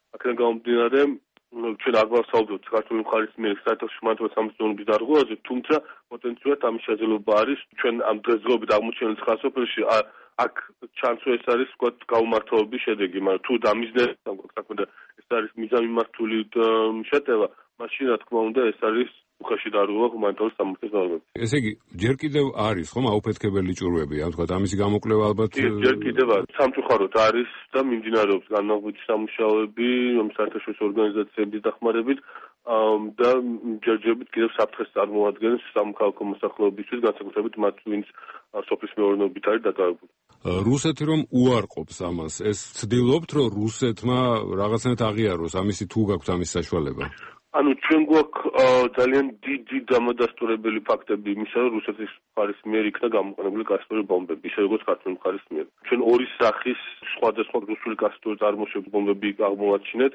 აქედან გამომდინარე ჩვენ არ ვავსაუბრობთ საქართველოს მხარის მიერ საერთაშორისო მართლობის სამართლებრივი დარღვევაზე, თუმცა პოტენციურად ამის შესაძლებლობა არის ჩვენ ამ დღესდღეობით აღმოჩენილ ხასოფელში აქ ჩანს ეს არის ვთქვათ გაუმართლობის შედეგი, მაგრამ თუ დამიზნებთან გვაქვს და ეს არის მიზანმიმართული შეტევა, მაშინ რა თქმა უნდა ეს არის უხეში დარღვევა ჰუმანიტარული სამართლის ნორმები. ესე იგი ჯერ კიდევ არის ხომ აუფეთქებელი ჭურვები, ან ვთქვათ ამისი გამოკვლევა ალბათ ჯერ კიდევ არის სამწუხაროდ არის და მიმდინარეობს განმავლობითი სამუშაოები საერთაშორისო ორგანიზაციების დახმარებით და ჯერჯერობით კიდევ საფრთხეს წარმოადგენს სამოქალაქო მოსახლეობისთვის, განსაკუთრებით მათ ვინც სოფლის მეურნეობით არის დაკავებული. რუსეთი რომ უარყოფს ამას, ეს ვცდილობთ რომ რუსეთმა რაღაცნაირად აღიაროს ამისი თუ გაქვთ ამის საშუალება? ანუ ჩვენ გვაქვს ძალიან დიდი დამადასტურებელი ფაქტები იმისა, რომ რუსეთის მხარის მიერ იქნა გამოყენებული კასტური ბომბები, ისე როგორც ქართული მხარის მიერ. ჩვენ ორი სახის სხვადასხვა რუსული კასტური წარმოშობის ბომბები აღმოვაჩინეთ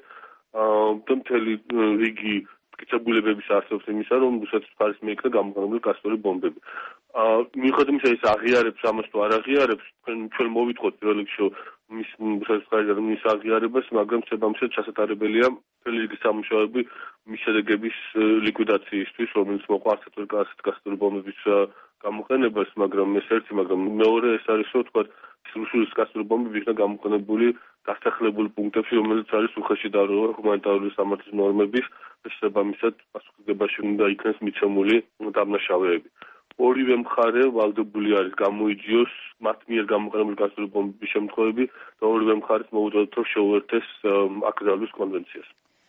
და მთელი რიგი მტკიცებულებების არსებობს იმისა, რომ რუსეთის მხარის მიერ იქნა გამოყენებული კასტური ბომბები. მიუხედავად იმისა, ის აღიარებს ამას თუ არ აღიარებს, ჩვენ მოვიტყოთ პირველ რიგში მის რუსეთის მხარიდან მის აღიარებას, მაგრამ შესაბამისად ჩასატარებელია მთელი რიგი სამუშაოები მის შედეგების ლიკვიდაციისთვის, რომელიც მოყვა ასეთი კასტური ბომბების გამოყენებას, მაგრამ ეს ერთი, მაგრამ მეორე ეს არის, რომ თქვა რუსული კასტური ბომბები იქნა გამოყენებული დასახლებულ პუნქტებში, რომელიც არის უხეში დარღვევა ჰუმანიტარული სამართლის ნორმების და შესაბამისად პასუხისმგებაში უნდა იქნეს მიცემული დამნაშავეები. ორივე მხარე ვალდებული არის გამოიძიოს მათ მიერ გამოყენებული კასტური ბომბების შემთხვევები და ორივე მხარეს მოუწოდოთ, რომ შეუერთდეს აკრძალვის კონვენციას.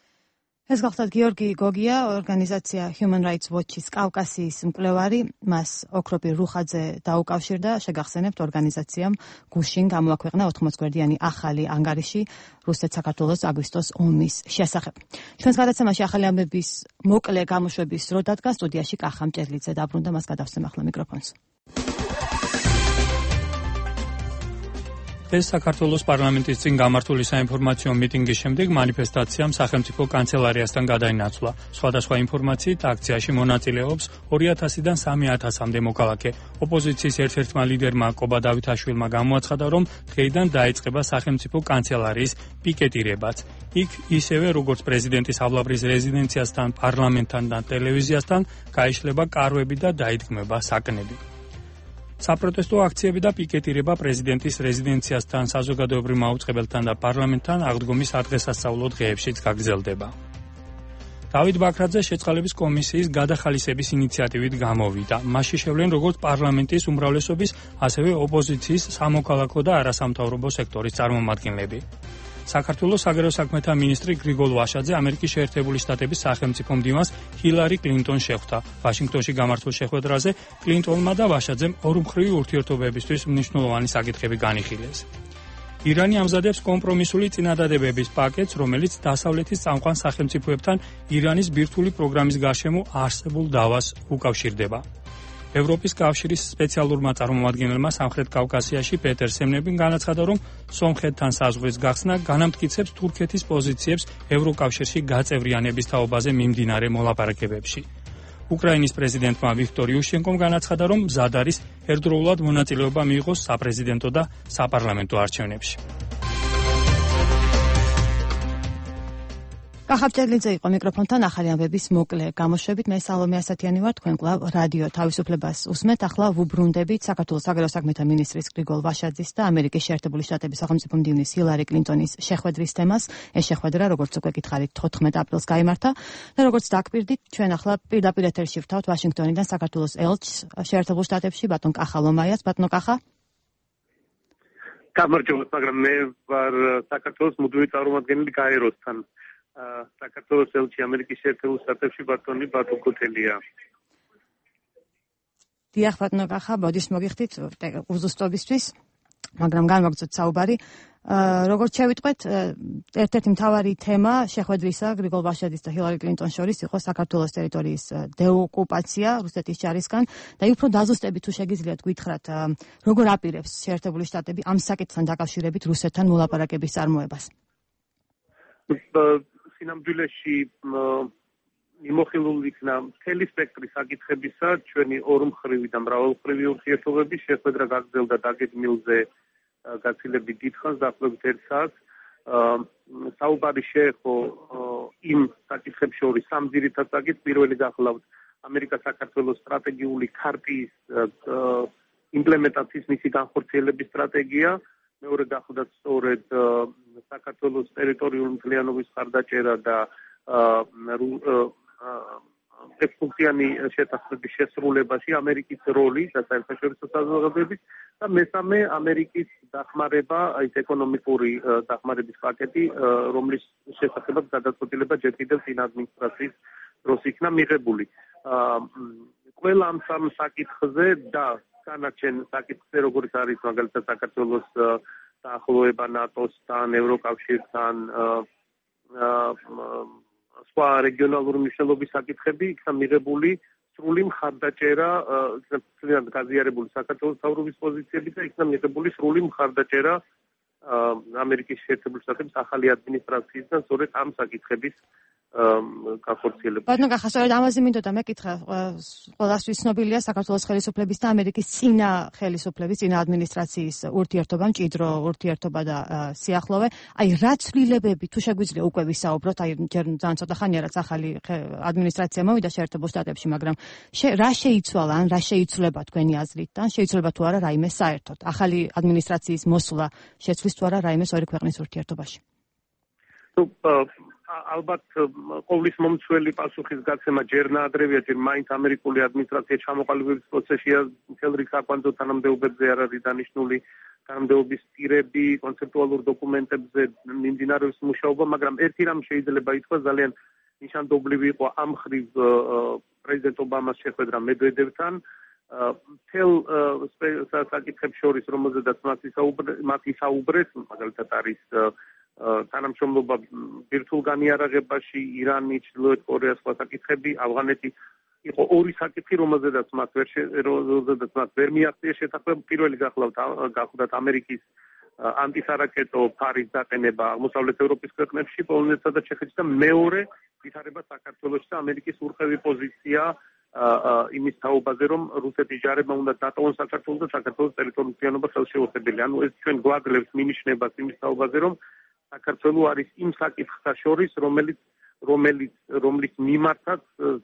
ეს გახლავთ გიორგი გოგია, ორგანიზაცია Human Rights Watch-ის კავკასიის მკვლევარი, მას ოქროპი რუხაძე დაუკავშირდა, შეგახსენებთ ორგანიზაციამ გუშინ გამოაქვეყნა ოთხმოც გვერდიანი ახალი ანგარიში რუსეთ-საქართველოს აგვისტოს ომის შესახებ. ჩვენს გადაცემაში ახალი ამბების მოკლე გამოშვების დრო დადგა, სტუდიაში კახა მჭედლიძე დაბრუნდა, მას გადავსვამ ახლა მიკროფონს. ეს საქართველოს პარლამენტის წინ გამართული საინფორმაციო მიტინგის შემდეგ მანიფესტაციამ სახელმწიფო კანცელარიასთან გადაინაცვლა. სხვადასხვა ინფორმაციით აქციაში მონაწილეობს ორი ათასიდან სამი ათასამდე მოქალაქე. ოპოზიციის ერთ-ერთმა ლიდერმა კობა დავითაშვილმა გამოაცხადა, რომ დღეიდან დაიწყება სახელმწიფო კანცელარიის პიკეტირებაც. იქ ისევე როგორც პრეზიდენტის ავლაბრის რეზიდენციასთან, პარლამენტთან და ტელევიზიასთან გაიშლება კარვები და დაიდგმება საკნები. საპროტესტო აქციები და პიკეტირება პრეზიდენტის რეზიდენციასთან, საზოგადოებრივ მაუწყებელთან და პარლამენტთან აღდგომის ადრესასწაულო დღეებშიც გაგრძელდება. დავით ბაქრაძე შეწყალების კომისიის გადახალისების ინიციატივით გამოვიდა. მასში შევლენ როგორც პარლამენტის უმრავლესობის, ასევე ოპოზიციის, სამოქალაქო და არასამთავრობო სექტორის წარმომადგენლები. საქართველოს საგარეო საქმეთა მინისტრი გრიგოლ ვაშაძე ამერიკის შეერთებული შტატების სახელმწიფო მდივანს ჰილარი კლინტონს შეხვდა. ვაშინგტონში გამართულ შეხვედრაზე კლინტონმა და ვაშაძემ ორმხრივი ურთიერთობებისთვის მნიშვნელოვანი საკითხები განიხილეს. ირანი ამზადებს კომპრომისული წინადადებების პაკეტს, რომელიც დასავლეთის წამყვან სახელმწიფოებთან ირანის ბირთვული პროგრამის გარშემო არსებულ დავას უკავშირდება. ევროპის კავშირის სპეციალურმა წარმომადგენელმა სამხრეთ კავკასიაში პეტერ სემნებიმ განაცხადა, რომ სომხეთთან საზღვრის გახსნა განამტკიცებს თურქეთის პოზიციებს ევროკავშირში გაწევრიანების თაობაზე მიმდინარე მოლაპარაკებებში. უკრაინის პრეზიდენტმა ვიქტორ იუშენკომ განაცხადა, რომ მზად არის ერთდროულად მონაწილეობა მიიღოს საპრეზიდენტო და საპარლამენტო არჩევნებში. კახა მჭედლიძე იყო მიკროფონთან ახალი ამბების მოკლე გამოშვებით. მე სალომე ასათიანი ვარ, თქვენ კვლავ რადიო თავისუფლებას უსმენთ. ახლა ვუბრუნდებით საქართველოს საგარეო საქმეთა მინისტრის გრიგოლ ვაშაძის და ამერიკის შეერთებული შტატების სახელმწიფო მდივნის ჰილარი კლინტონის შეხვედრის თემას. ეს შეხვედრა, როგორც უკვე გითხარით, თოთხმეტ აპრილს გაიმართა და როგორც დაგპირდით, ჩვენ ახლა პირდაპირ ეთერში ვთავთ ვაშინგტონიდან საქართველოს ელჩს შეერთებულ შტატებში, ბატონ კახა ლომაიას. ბატონო კახა. გამარჯობა, მაგრამ მე ვარ საქართველოს მუდმივი წარმომადგენელი გაეროსთან. საქართველოს ელჩი ამერიკის შეერთებულ შტატებში ბატონი ბატონ კუთელია. დიახ, ბატონო კახა, ბოდის მოგიხდით უზუსტობისთვის, მაგრამ განვაგრძოთ საუბარი. როგორც შევიტყვეთ, ერთ-ერთი მთავარი თემა შეხვედრისა გრიგოლ ვაშაძის და ჰილარი კლინტონის შორის იყო საქართველოს ტერიტორიის დეოკუპაცია რუსეთის ჯარისგან და უფრო დაზუსტებით თუ შეგიძლიათ გითხრათ, როგორ აპირებს შეერთებული შტატები ამ საკითხთან დაკავშირებით რუსეთთან მოლაპარაკების წარმოებას? სინამდვილეში მიმოხილული იქნა მთელი სპექტრი საკითხებისა, ჩვენი ორმხრივი და მრავალმხრივი ურთიერთობები. შეხვედრა გაგრძელდა დაგეგმილზე გაცილებით დიდხანს, დაახლოებით ერთ საათს საუბარი შეეხო იმ საკითხებს შორის სამ ძირითად საკითხს. პირველი გახლავთ ამერიკა საქართველოს სტრატეგიული ქარტიის იმპლემენტაციის მისი განხორციელების სტრატეგია. მეორე გახლავთ სწორედ საქართველოს ტერიტორიული მთლიანობის მხარდაჭერა და ექსპორტიანი შეთანხმების შესრულებაში ამერიკის როლი და საერთაშორისო საზოგადოების და მესამე ამერიკის დახმარება, ის ეკონომიკური დახმარების პაკეტი, რომლის შესახებაც გადაწყვეტილება ჯერ კიდევ წინ ადმინისტრაციის დროს იქნა მიღებული. ყველა ამ სამ საკითხზე და განაჩენ საკითხზე, როგორც არის მაგალითად საქართველოს დაახლოება ნატოსთან, ევროკავშირთან, სხვა რეგიონალური მნიშვნელობის საკითხები იქნა მიღებული სრული მხარდაჭერა, ძალიან გაზიარებული საქართველოს მთავრობის პოზიციები და იქნა მიღებული სრული მხარდაჭერა ამერიკის შეერთებული შტატების ახალი ადმინისტრაციისგან სწორედ ამ საკითხების განხორციელება. ბატონო კახა, სწორედ ამაზე მინდოდა მეკითხა, ყველასთვის ცნობილია საქართველოს ხელისუფლების და ამერიკის წინა ხელისუფლების, წინა ადმინისტრაციის ურთიერთობა, მჭიდრო ურთიერთობა და სიახლოვე. აი, რა ცვლილებები თუ შეგვიძლია უკვე ვისაუბროთ, აი ჯერ ძალიან ცოტა ხანია რაც ახალი ადმინისტრაცია მოვიდა შეერთებულ შტატებში, მაგრამ რა შეიცვალა, ან რა შეიცვლება თქვენი აზრით და შეიცვლება თუ არა რაიმე საერთოდ ახალი ადმინისტრაციის მოსვლა შეცვლის თუ არა რაიმე ორი ქვეყნის ურთიერთობაში? ალბათ ყოვლის მომცველი პასუხის გაცემა ჯერ ნაადრევია, ჯერ მაინც ამერიკული ადმინისტრაცია ჩამოყალიბების პროცესია, მთელ რიგ საკვანძო თანამდებობებზე არ არის დანიშნული თანამდებობის პირები, კონცეპტუალურ დოკუმენტებზე მიმდინარეობს მუშაობა, მაგრამ ერთი რამ შეიძლება ითქვას, ძალიან ნიშანდობლივი იყო ამ მხრივ პრეზიდენტ ობამას შეხვედრა მედვედევთან. მთელ საკითხებს შორის, რომელზედაც მათ ისაუბრეს, მაგალითად არის თანამშრომლობა ბირთვულ განიარაღებაში, ირანი, ჩრდილოეთ კორეა, სხვა საკითხები, ავღანეთი იყო ორი საკითხი, რომელზედაც მათ ვერ რომელზედაც მათ ვერ მიაღწია შეთანხმება. პირველი გახლავთ ამერიკის ანტისარაკეტო ფარის დაყენება აღმოსავლეთ ევროპის ქვეყნებში, პოლონეთსა და ჩეხეთში და მეორე ვითარება საქართველოში და ამერიკის ურყევი პოზიცია იმის თაობაზე, რომ რუსეთის ჯარებმა უნდა დატოვონ საქართველოს და საქართველოს ტერიტორიული მთლიანობა ხელშეუხებელი. ანუ ეს ჩვენ გვაძლევს მინიშნებას იმის თაობაზე, რომ საქართველო არის იმ საკითხთა შორის, რომელიც რომელიც რომლის მიმართაც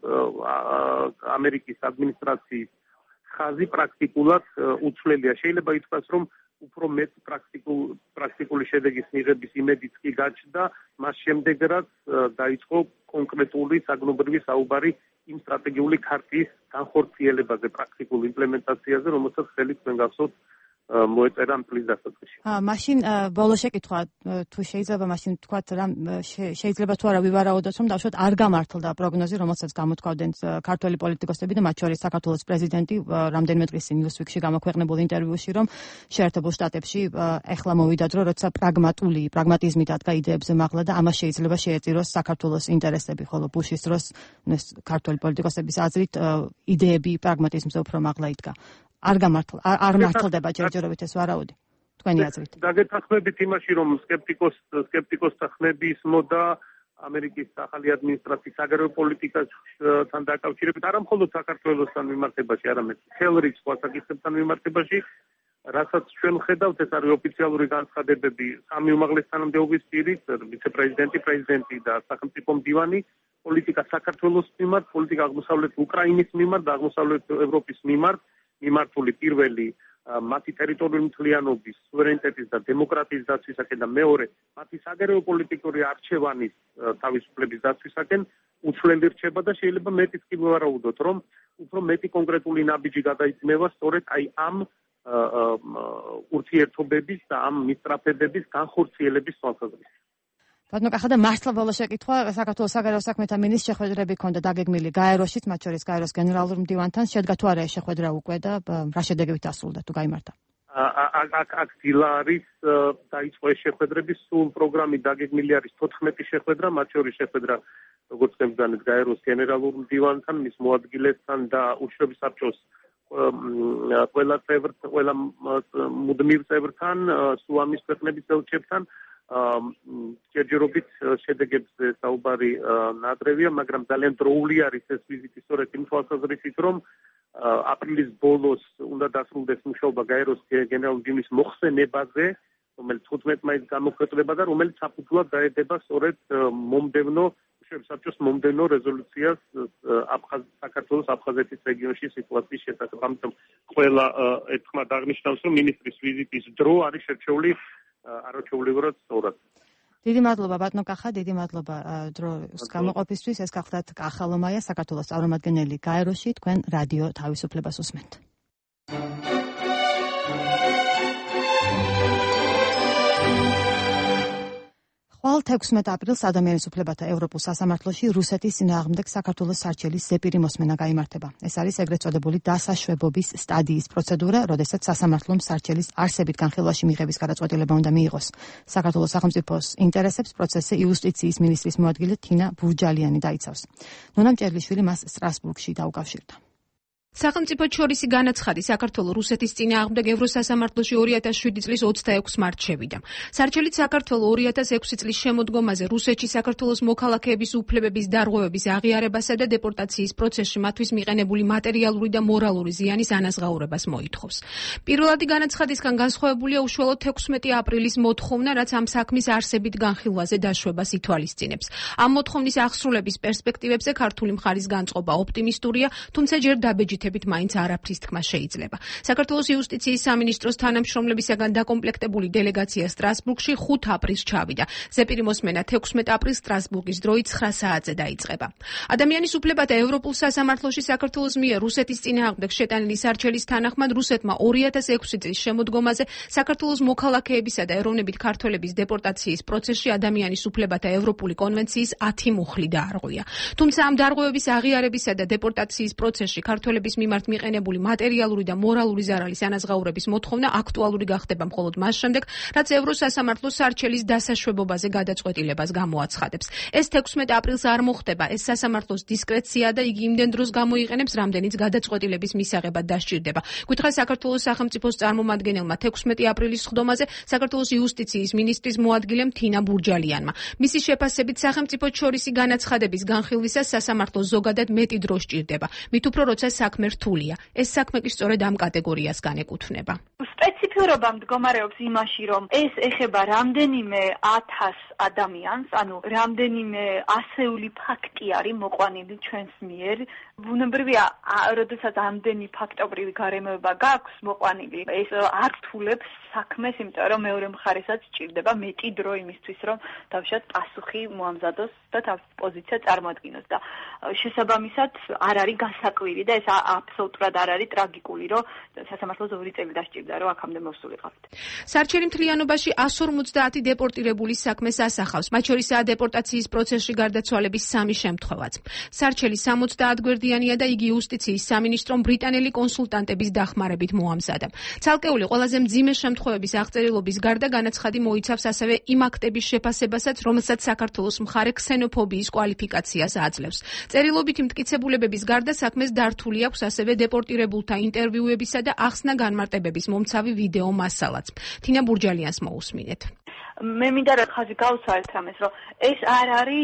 ამერიკის ადმინისტრაციის ხაზი პრაქტიკულად უცვლელია. შეიძლება ითქვას, რომ უფრო მეტ პრაქტიკულ პრაქტიკული შედეგის მიღების იმედიც კი გაჩნდა, მას შემდეგ რაც დაიწყო კონკრეტული საგნობრივი საუბარი იმ სტრატეგიული ქარტიის განხორციელებაზე, პრაქტიკულ იმპლემენტაციაზე, რომელსაც ხელი თქვენ გახსოვთ მოეწერა ამ წლის დასაწყისში. მაშინ ბოლო შეკითხვა, თუ შეიძლება მაშინ თქვათ რა შეიძლება თუ არა ვივარაუდოთ, რომ დავშოთ არ გამართლდა პროგნოზი, რომელსაც გამოთქვავდნენ ქართველი პოლიტიკოსები და მათ შორის საქართველოს პრეზიდენტი რამდენიმე დღის წინ ნიუსვიკში გამოქვეყნებულ ინტერვიუში, რომ შეერთებულ შტატებში ეხლა მოვიდა დრო, როცა პრაგმატული, პრაგმატიზმი დადგა იდეებზე მაღლა და ამას შეიძლება შეეწიროს საქართველოს ინტერესები, ხოლო ბუშის დროს ქართველი პოლიტიკოსების აზრით იდეები პრაგმატიზმზე უფრო მაღლა იდგა. არ გამართლა არ მართლდება ჯერჯერობით ეს ვარაუდი თქვენი აზრით. დაგეთანხმებით იმაში, რომ სკეპტიკოს სკეპტიკოსთა ხმები ისმოდა ამერიკის ახალი ადმინისტრაციის საგარეო პოლიტიკასთან დაკავშირებით, არა მხოლოდ საქართველოსთან მიმართებაში, არამედ მთელ რიგ სხვა საკითხებთან მიმართებაში, რასაც ჩვენ ხედავთ, ეს არის ოფიციალური განცხადებები სამი უმაღლეს თანამდებობის პირის, ვიცე-პრეზიდენტი, პრეზიდენტი და სახელმწიფო მდივანი, პოლიტიკა საქართველოს მიმართ, პოლიტიკა აღმოსავლეთ უკრაინის მიმართ და აღმოსავლეთ ევროპის მიმართ, მიმართული პირველი მათი ტერიტორიული მთლიანობის, სუვერენიტეტის და დემოკრატიის დაცვისაკენ და მეორე მათი საგარეო პოლიტიკური არჩევანის თავისუფლების დაცვისაკენ უცვლელი რჩება და შეიძლება მეტიც კი ვარაუდოთ, რომ უფრო მეტი კონკრეტული ნაბიჯი გადაიქმნება სწორედ აი ამ ურთიერთობების და ამ მისწრაფებების განხორციელების თვალსაზრისით. ბატონო კახა და მართლა ბოლო შეკითხვა, საქართველოს საგარეო საქმეთა მინისტრს შეხვედრები ჰქონდა დაგეგმილი გაეროშიც, მათ შორის გაეროს გენერალურ მდივანთან, შედგა თუ არა ეს შეხვედრა უკვე და რა შედეგებით დასრულდა თუ გაიმართა? აქ აქ დილა არის დაიწყო ეს შეხვედრები, სულ პროგრამი დაგეგმილი არის თოთხმეტი შეხვედრა, მათ შორის შეხვედრა როგორც თქვენგანეთ გაეროს გენერალურ მდივანთან, მის მოადგილესთან და უშრობის საბჭოს ყველა წევრთან, ყველა მუდმივ წევრთან, სუამის ქვეყნების ელჩებთან ჯერჯერობით შედეგებზე საუბარი ნადრევია, მაგრამ ძალიან დროული არის ეს ვიზიტი სწორედ იმ თვალსაზრისით, რომ აპრილის ბოლოს უნდა დასრულდეს მუშაობა გაეროს გენერალურ მდივნის მოხსენებაზე, რომელიც თხუთმეტ მაისს გამოქვეყნდება და რომელიც საფუძვლად დაედება სწორედ მომდევნო საბჭოს მომდევნო რეზოლუციას საქართველოს აფხაზეთის რეგიონში სიტუაციის შესახებ. ამიტომ ყველა ერთხმად აღნიშნავს, რომ მინისტრის ვიზიტის დრო არის შერჩეული არაჩვეულებრივად სწორად. დიდი მადლობა ბატონო კახა, დიდი მადლობა დროის გამოყოფისთვის. ეს გახლდათ კახა ლომაია, საქართველოს წარმომადგენელი გაეროში, თქვენ რადიო თავისუფლებას უსმენთ. ხვალ თექვსმეტ აპრილს ადამიანის უფლებათა ევროპულ სასამართლოში რუსეთის წინააღმდეგ საქართველოს სარჩელის ზეპირი მოსმენა გაიმართება. ეს არის ეგრეთ წოდებული დასაშვებობის სტადიის პროცედურა, როდესაც სასამართლომ სარჩელის არსებით განხილვაში მიღების გადაწყვეტილება უნდა მიიღოს. საქართველოს სახელმწიფოს ინტერესებს პროცესზე იუსტიციის მინისტრის მოადგილე თინა ბურჯალიანი დაიცავს. ნონა მჭერლიშვილი მას სტრასბურგში დაუკავშირდა. სახელმწიფო შორისი განაცხადი საქართველოს რუსეთის წინააღმდეგ ევროსასამართლოში ორი ათას შვიდი წლის ოცდაექვსს მარტს შევიდა. სარჩელით საქართველოს ორი ათას ექვსი წლის შემოდგომაზე რუსეთში საქართველოს მოქალაქეების უფლებების დარღვევების აღიარებასა და დეპორტაციის პროცესში მათთვის მიყენებული მატერიალური და მორალური ზიანის ანაზღაურებას მოითხოვს. პირველადი განაცხადისგან განსხვავებულია უშუალოდ თექვსმეტი აპრილის მოთხოვნა, რაც ამ საქმის არსებით განხილვაზე დაშვებას ითვალისწინებს. ამ მოთხოვნის აღსრულების პერსპექტივებზე ქართული მხარის განწყობა ოპტიმისტურია, თუმცა ჯერ დაბეჯითებით მაინც არაფრის თქმა შეიძლება. საქართველოს იუსტიციის სამინისტროს თანამშრომლებისაგან დაკომპლექტებული დელეგაცია სტრასბურგში ხუთ აპრილს ჩავიდა. ზეპირი მოსმენა თექვსმეტ აპრილს სტრასბურგის დროით ცხრა საათზე დაიწყება. ადამიანის უფლებათა ევროპულ სასამართლოში საქართველოს მიერ რუსეთის წინააღმდეგ შეტანილი სარჩელის თანახმად რუსეთმა ორი ათას ექვსი წლის შემოდგომაზე საქართველოს მოქალაქეებისა და ეროვნებით ქართველების დეპორტაციის პროცესში ადამიანის უფლებათა ევროპული კონვენციის ათი მუხლი დაარღვია. თუმცა ამ დარღვევების აღიარებისა და დეპორტაციის პროცესში ქართველების მიმართ მიყენებული მატერიალური და მორალური ზარალის ანაზღაურების მოთხოვნა აქტუალური გახდება მხოლოდ მას შემდეგ, რაც ევროსასამართლო სარჩელის დასაშვებობაზე გადაწყვეტილებას გამოაცხადებს. ეს თექვსმეტ აპრილს არ მოხდება, ეს სასამართლოს დისკრეცია და იგი იმდენ დროს გამოიყენებს, რამდენიც გადაწყვეტილების მისაღებად დასჭირდება. გითხრა საქართველოს სახელმწიფოს წარმომადგენელმა თექვსმეტი აპრილის სხდომაზე საქართველოს იუსტიციის მინისტრის მოადგილემ თინა ბურჯალიანმა. მისი შეფასებით სახელმწიფო შორისი განაცხადების განხილვისას სასამართლოს ზოგადად მეტი დრო სჭირდება. მით უფრო როცა საქმე რთულია. ეს საქმე კი სწორედ ამ კატეგორიას განეკუთვნება. სპეციფიურობა მდგომარეობს იმაში, რომ ეს ეხება რამდენიმე ათას ადამიანს, ანუ რამდენიმე ასეული ფაქტი არის მოყვანილი ჩვენს მიერ. ბუნებრივია, როდესაც ამდენი ფაქტობრივი გარემოება გაქვს მოყვანილი, ეს არ რთულებს საქმეს, იმიტომ რომ მეორე მხარესაც სჭირდება მეტი დრო იმისთვის, რომ თავშად პასუხი მოამზადოს და თავის პოზიცია წარმოადგინოს და შესაბამისად არ არის გასაკვირი და ეს აბსოლუტურად არ არის ტრაგიკული, რომ სასამართლოს ორი წელი დასჭირდა, რომ აქამდე მოსულიყავთ. სარჩელი მთლიანობაში εκατს ორმოცდაათი დეპორტირებულის საქმეს ასახავს, მათ შორისაა დეპორტაციის პროცესში გარდაცვალების სამი შემთხვევაც. სარჩელი სამოცდაათ გვერდიანია და იგი იუსტიციის სამინისტრომ ბრიტანელი კონსულტანტების დახმარებით მოამზადა. ცალკეული ყველაზე მძიმე შემთხვევების აღწერილობის გარდა განაცხადი მოიცავს ასევე იმ აქტების შეფასებასაც, რომელსაც საქართველოს მხარე ქსენოფობიის კვალიფიკაციას აძლევს. წერილობითი მტკიცებულებების გარდა საქმეს დართული აქვს ასევე დეპორტირებულთა ინტერვიუებისა და ახსნა განმარტებების მომცავი ვიდეო მასალაც. თინა ბურჯალიანს მოусმინეთ. მე მინდა რა ხაზი გავუსვათ რამეს, რომ ეს არ არის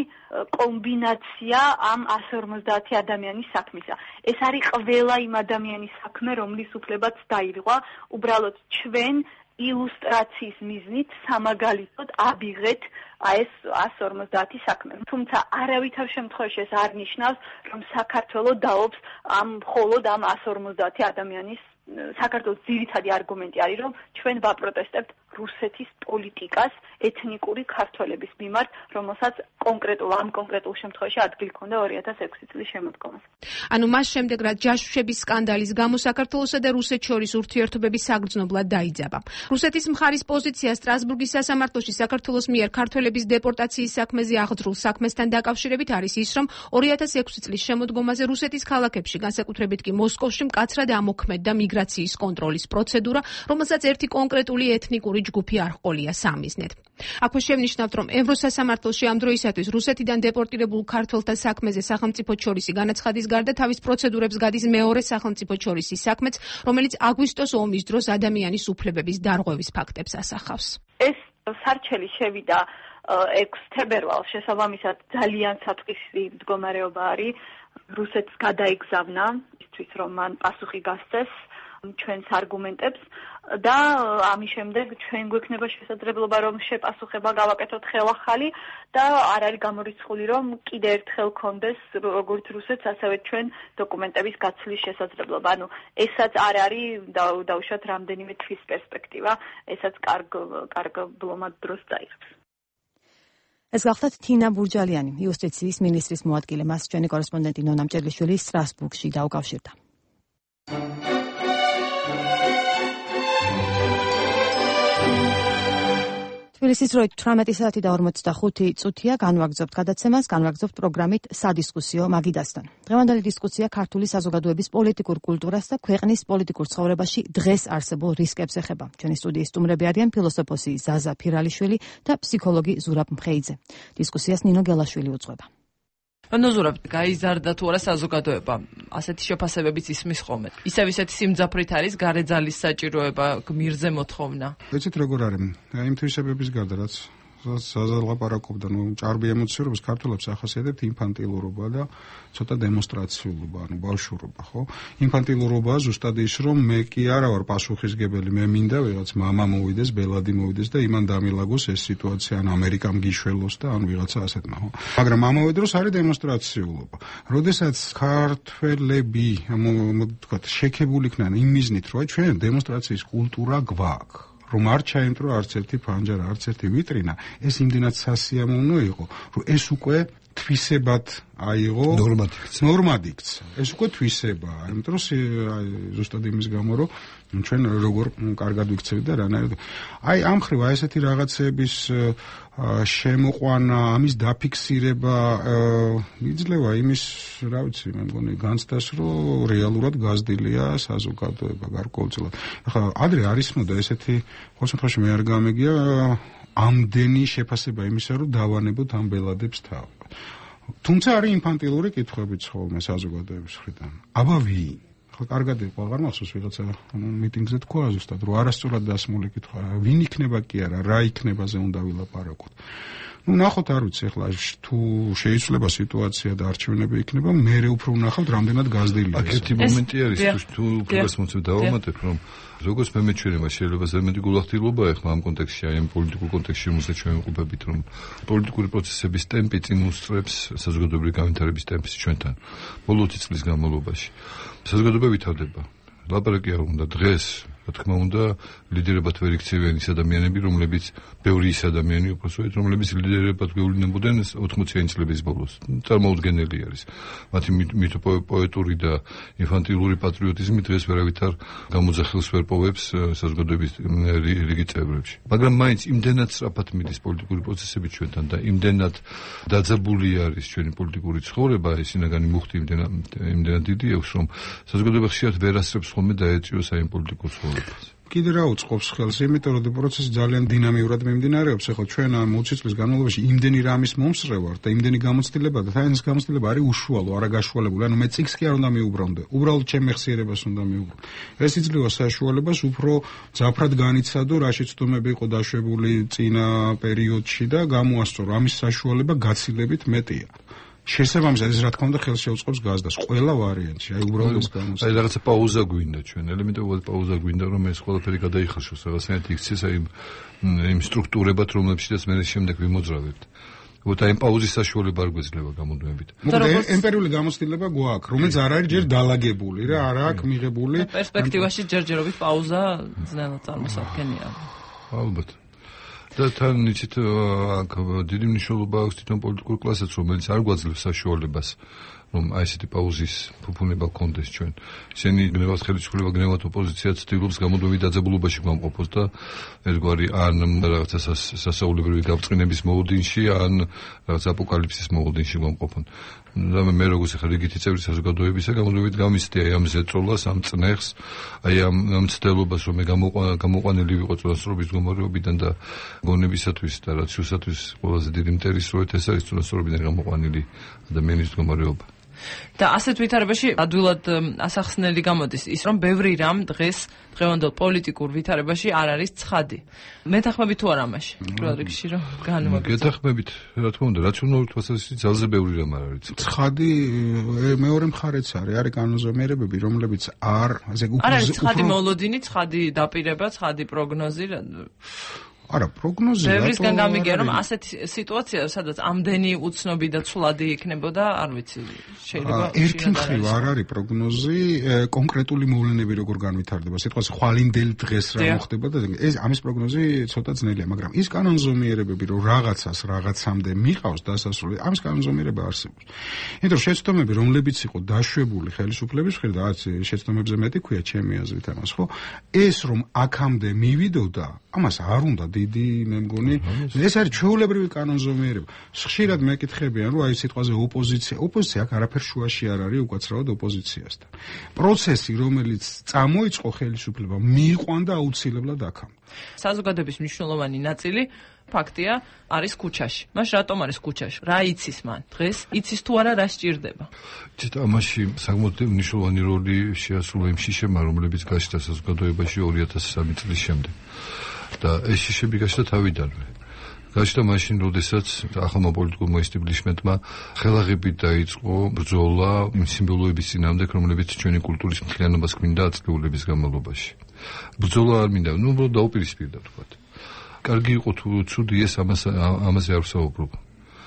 კომბინაცია ამ εκατს ორმოცდაათი ადამიანის საქმისა. ეს არის ყველა იმ ადამიანის საქმე, რომლის უფლებაც დაირღვა, უბრალოდ ჩვენ ილუსტრაციის მიზნით სამაგალითოდ ავიღეთ ეს εκατს ორმოცდაათი საქმე. თუმცა არავითარ შემთხვევაში ეს არ ნიშნავს, რომ საქართველოს დაობს ამ მხოლოდ ამ εκατს ორმოცდაათი ადამიანის საქართველოს ძირითადი არგუმენტი არის, რომ ჩვენ ვაპროტესტებთ რუსეთის პოლიტიკას ეთნიკური ქართველების მიმართ, რომელსაც კონკრეტულ ამ კონკრეტულ შემთხვევაში ადგილი ჰქონდა ორი ათას ექვსი წლის შემოდგომაზე. ანუ მას შემდეგ, რაც ჯაშუშების სკანდალის გამო საქართველოსა და რუსეთს შორის ურთიერთობები საგრძნობლად დაიძაბა. რუსეთის მხარის პოზიცია სტრასბურგის სასამართლოში საქართველოს მიერ ქართველების დეპორტაციის საქმეზე აღძრულ საქმესთან დაკავშირებით არის ის, რომ ორი ათას ექვსი წლის შემოდგომაზე რუსეთის ქალაქებში, განსაკუთრებით კი მოსკოვში მკაცრად ამოქმედდა მიგრაციის კონტროლის პროცედურა, რომელსაც ერთი კონკრეტული ეთნიკური ჯგუფი არ ჰყოლია სამიზნედ. აქვე შევნიშნავთ, რომ ევროსასამართლოში ამ დროისათვის რუსეთიდან დეპორტირებულ ქართველთა საქმეზე სახელმწიფო შორისი განაცხადის გარდა თავის პროცედურებს გადის მეორე სახელმწიფო შორისი საქმეც, რომელიც აგვისტოს ომის დროს ადამიანის უფლებების დარღვევის ფაქტებს ასახავს. ეს სარჩელი შევიდა ექვსი თებერვალს, შესაბამისად ძალიან საწყისი მდგომარეობა არის. რუსეთს გადაიგზავნა ისთვის, რომ მან პასუხი გასცეს ჩვენს არგუმენტებს და ამის შემდეგ ჩვენ გვექნება შესაძლებლობა რომ შეპასუხება გავაკეთოთ ხელახალი და არ არის გამორიცხული რომ კიდე ერთხელ კონდეს როგორც რუსეთს ასევე ჩვენ დოკუმენტების გაცვლის შესაძლებლობა. ანუ ესაც არ არის დავუშვათ რამდენიმე თვის პერსპექტივა, ესაც კარგ კარგ ბლომად დროს დაიღებს. ეს გახლავთ თინა ბურჯალიანი, იუსტიციის მინისტრის მოადგილე, მას ჩვენი კორესპონდენტი ნონა მჭედლიშვილი სტრასბურგში დაუკავშირდა. თბილისის დროით თვრამეტი საათი და ორმოცდახუთი წუთია განვაგრძობთ გადაცემას, განვაგრძობთ პროგრამით სადისკუსიო მაგიდასთან. დღევანდელი დისკუსია ქართული საზოგადოების პოლიტიკურ კულტურას და ქვეყნის პოლიტიკურ ცხოვრებაში დღეს არსებულ რისკებს ეხება. ჩვენი სტუდიის სტუმრები არიან ფილოსოფოსი ზაზა ფირალიშვილი და ფსიქოლოგი ზურაბ მხეიძე. დისკუსიას ნინო გელაშვილი უძღვება. ანუ ზურაბ, გაიზარდა თუ არა საზოგადოება, ასეთი შეფასებებიც ისმის ხოლმე. ისევ ისეთი სიმძაფრით არის გარეძალის საჭიროება, გმირზე მოთხოვნა. ეცეთ როგორ არის? იმ თვისებების გარდა რაც ზაზა ლაპარაკობდა, ნუ ჭარბი ემოციურობას ქართველებს ახასიათებთ ინფანტილურობა და ცოტა დემონსტრაციულობა, ანუ ბავშვურობა, ხო? ინფანტილურობა ზუსტად ის, რომ მე კი არა ვარ პასუხისგებელი, მე მინდა ვიღაც მამა მოვიდეს, ბელადი მოვიდეს და იმან დამილაგოს ეს სიტუაცია, ან ამერიკამ გიშველოს და ან ვიღაცა ასეთმა, ხო? მაგრამ ამავე დროს არის დემონსტრაციულობა. როდესაც ქართველები, თქვათ, შექებული იქნან იმ მიზნით, რომ ჩვენ დემონსტრაციის კულტურა გვაქვს. რომ არ ჩაემტრო არც ერთი ფანჯარა, არც ერთი ვიტრინა, ეს იმდენად სასიამოვნო იყო, რომ ეს უკვე თვისებად აიღო ნორმად იქცა. ეს უკვე თვისებაა, იმიტომ რომ ზუსტად იმის გამო, რომ ჩვენ როგორ კარგად ვიქცევით და რანაირად. აი ამ ხრივ აი ესეთი რაღაცების შემოყვანა, ამის დაფიქსირება იძლევა იმის, რა ვიცი, მე მგონი განცდას, რომ რეალურად გაზრდილია საზოგადოება გარკვეულწილად. ახლა ადრე არის მოდა ესეთი ყოველ შემთხვევაში მე არ გამეგია ამდენი შეფასება იმისა, რომ დავანებოთ ამ ბელადებს თავი. თუმცა არის ინფანტილური კითხვებიც ხოლმე საზოგადოების მხრიდან. აბა ვინ? ხო, კარგად იყო, აღარ მახსოვს ვიღაცა მიტინგზე თქვა ზუსტად, რომ არასწორად დასმული კითხვა, ვინ იქნება კი არა, რა იქნებაზე უნდა ვილაპარაკოთ. ну ნახოთ არ ვიცი ახლა თუ შეიძლება სიტუაცია და არჩევნები იქნება მე უფრო ვნახავთ რამდენად გაზრდილია აქ ერთი მომენტი არის თუ უფლებას მოწევ დავამატებ რომ როგორც მე მეჩვენება შეიძლება ზემოდი გულახდილობა ახლა ამ კონტექსტში აი ამ პოლიტიკურ კონტექსტში რომელსაც ჩვენ ვიყოფებით რომ პოლიტიკური პროცესების ტემპი წინ უსწრებს საზოგადოებრივი განვითარების ტემპს ჩვენთან ბოლო ოცი წლის განმავლობაში საზოგადოება ვითარდება ლაპარაკი არ უნდა დღეს რა თქმა უნდა ლიდერებად ვერ იქცევიან ის ადამიანები რომლებიც ბევრი ის ადამიანი უბრალოდ რომლებიც ლიდერებად გვევლინებოდნენ ოთხმოციანი წლების ბოლოს წარმოუდგენელი არის მათი მითოპოეტური და ინფანტილური პატრიოტიზმი დღეს ვერავითარ გამოძახილს ვერ პოვებს საზოგადოების რიგი წევრებში მაგრამ მაინც იმდენად სწრაფად მიდის პოლიტიკური პროცესები ჩვენთან და იმდენად დაძაბული არის ჩვენი პოლიტიკური ცხოვრება ეს ინაგანი მუხტი იმდენად იმდენად დიდი აქვს რომ საზოგადოება ხშირად ვერ ასწრებს ხოლმე დაეწიოს აი პოლიტიკურ ცხოვრებას კიდე რა უწყობს ხელს, იმიტომ რომ პროცესი ძალიან დინამიურად მიმდინარეობს. ახლა ჩვენ ამ ოცი წლის განმავლობაში იმდენი რამის მომსწრე ვართ და იმდენი გამოცდილება და ეს გამოცდილება არის უშუალო, არაგაშუალებული. ანუ მე წიგს კი არ უნდა მიუბრუნდე. უბრალოდ ჩემ მეხსიერებას უნდა მიუბრუნდე. ეს იძლევა საშუალებას უფრო ძაფრად განიცადო, რაში ცდომები იყო დაშვებული წინა პერიოდში და გამოასწორო. ამის საშუალება გაცილებით მეტია. შესაბამისად ეს რა თქმა უნდა ხელს შეუწყობს გაზდას ყველა ვარიანტში აი უბრალოდ ეს გამოსა აი რაღაცა პაუზა გვინდა ჩვენ ელემენტარულად პაუზა გვინდა რომ ეს ყველაფერი გადაიხარშოს რაღაცნაირად იქცეს აი იმ სტრუქტურებად რომლებშიც მე შემდეგ ვიმოძრავებთ უბრალოდ აი პაუზის საშუალება არ გვეძლევა გამოდმებით მოკლედ ემპირიული გამოცდილება გვაქვს რომელიც არ არის ჯერ დალაგებული რა არ აქვს მიღებული პერსპექტივაში ჯერჯერობით პაუზა ძნელად წარმოსადგენია ალბათ და თან იცით აქ დიდი მნიშვნელობა აქვს თვითონ პოლიტიკურ კლასსაც რომელიც არ გვაძლევს საშუალებას რომ აი ესეთი პაუზის ფუფუნება კონდეს ჩვენ ისინი გნევათ ხელისუფლება გნევათ ოპოზიცია ცდილობს გამოდმებით დაძაბულობაში გამყოფოს და ერთგვარი ან რაღაცა სასაულებრივი გაბრწყინების მოლოდინში ან რაღაც აპოკალიფსის მოლოდინში გამყოფონ და მე როგორც ახლა რიგითი წევრი საზოგადოებისა გამოდმებით გამისდი აი ამ ზეწოლას ამ წნეხს აი ამ ამ ცდილობას რომ მე გამოყვანილი ვიყო წონასწორობის მდგომარეობიდან და გონებისათვის და რაციოსათვის ყველაზე დიდი მტერი სწორედ ეს არის წონასწორობიდან გამოყვანილი ადამიანის მდგომარეობა და ასეთ ვითარებაში ადვილად ასახსნელი გამოდის ის, რომ ბევრი რამ დღეს დღევანდელ პოლიტიკურ ვითარებაში არ არის ცხადი. მეთანხმებით თუ არა ამაში? პირველ რიგში რომ განმოგეცეთ. მეთანხმებით, რა თქმა უნდა, რაციონალური თვალსაზრისით ძალზე ბევრი რამ არ არის. ცხადი მეორე მხარეც არის, არის კანონზომიერებები, რომლებიც არ ასე უფრო არ არის ცხადი მოლოდინი, ცხადი დაპირება, ცხადი პროგნოზი. არა, პროგნოზი რატო? ბევრისგან გამიგია, რომ ასეთი სიტუაცია, სადაც ამდენი უცნობი და ცვლადი იქნებოდა, არ ვიცი, შეიძლება ერთი მხრივ არ არის პროგნოზი, კონკრეტული მოვლენები როგორ განვითარდება, სიტყვაზე ხვალინდელი დღეს რა მოხდება და ეს ამის პროგნოზი ცოტა ძნელია, მაგრამ ის კანონზომიერებები, რომ რაღაცას რაღაცამდე მიყავს დასასრული, ამის კანონზომიერება არსებობს. იმიტომ რომ შეცდომები, რომლებიც იყო დაშვებული ხელისუფლების მხრიდან, რაც შეცდომებზე მეტი ქვია ჩემი აზრით ამას, ხო? ეს რომ აქამდე მივიდოდა, ამას არ უნდა დიდი მე მგონი ეს არის ჩვეულებრივი კანონზომიერება. ხშირად მეკითხებიან, რომ აი სიტყვაზე ოპოზიცია, ოპოზიცია აქ არაფერ შუაში არ არის უკაცრავად ოპოზიციასთან. პროცესი, რომელიც წამოიწყო ხელისუფლება, მიიყვანდა აუცილებლად აქამდე. საზოგადოების მნიშვნელოვანი ნაწილი ფაქტია არის ქუჩაში. მას რატომ არის ქუჩაში? რა იცის მან? დღეს იცის თუ არა რა სჭირდება? ცით ამაში საკმაოდ მნიშვნელოვანი როლი შეასრულა იმ შიშებმა, რომლებიც გაჩნდა საზოგადოებაში ორი ათას სამი წლის შემდეგ. და ეს შიშები გაჩნდა თავიდანვე. გაჩნდა მაშინ, როდესაც ახალმა პოლიტიკურმა ესტაბლიშმენტმა ხელაღებით დაიწყო ბრძოლა იმ სიმბოლოების წინააღმდეგ, რომლებიც ჩვენი კულტურის მთლიანობას ქმნიდა ათწლეულების განმავლობაში. ბრძოლა არ მინდა, ნუ უბრალოდ დაუპირისპირდა თქვათ. კარგი იყო თუ ცუდი ეს ამას ამაზე არ ვსაუბრობ.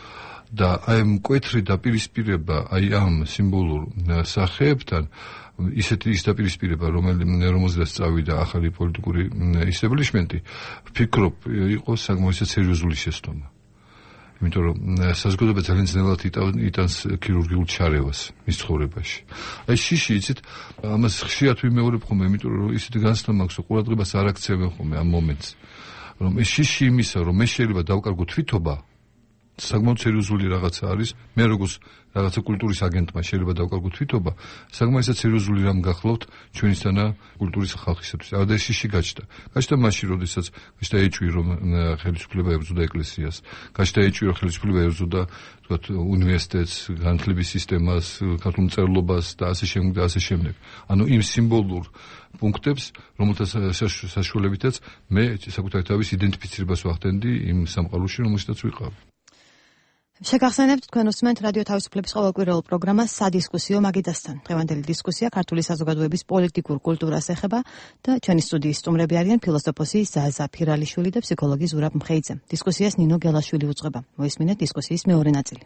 და აი მკვეთრი დაპირისპირება აი ამ სიმბოლურ სახეებთან ისეთი ის დაპირისპირება, რომელზეც წავიდა ახალი პოლიტიკური ესტაბლიშმენტი, ვფიქრობ, იყო საკმაოდ სერიოზული შეცდომა. იმიტომ რომ საზოგადოება ძალიან ძნელად იტანს ქირურგიულ ჩარევას მის ცხოვრებაში. აი შიში, იცით, ამას ხშირად ვიმეორებ ხოლმე, იმიტომ რომ ისეთი განცდა მაქვს, რომ ყურადღებას არ აქცევენ ხოლმე ამ მომენტს. რომ ეს შიში იმისა, რომ მე შეიძლება დავკარგო თვითობა, საკმაოდ სერიოზული რაღაცა არის. მე როგორც რაღაცა კულტურის აგენტმა შეიძლება დავკარგო თვითობა, საკმაოდ სერიოზული რამ გახლავთ ჩვენისთანა კულტურის ხალხისათვის. და ეს შიში გაჩნდა. გაჩნდა მაშინ, როდესაც გაჩნდა ეჭვი, რომ ხელისუფლება ებრძოდა ეკლესიას, გაჩნდა ეჭვი, რომ ხელისუფლება ებრძოდა, თქვათ, უნივერსიტეტს, განათლების სისტემას, ქართულ მწერლობას და ასე შემდეგ და ასე შემდეგ. ანუ იმ სიმბოლურ პუნქტებს, რომელთა საშუალებითაც მე საკუთარი თავის იდენტიფიცირებას ვახდენდი იმ სამყაროში, რომელშიც ვიყავ. შეგახსენებთ, თქვენ უსმენთ რადიო თავისუფლების ყოველკვირეულ პროგრამას სადისკუსიო მაგიდასთან. დღევანდელი დისკუსია ქართული საზოგადოების პოლიტიკურ კულტურას ეხება და ჩვენი სტუდიის სტუმრები არიან ფილოსოფოსი ზაზა ფირალიშვილი და ფსიქოლოგი ზურაბ მხეიძე. დისკუსიას ნინო გელაშვილი უძღვება. მოისმინეთ დისკუსიის მეორე ნაწილი.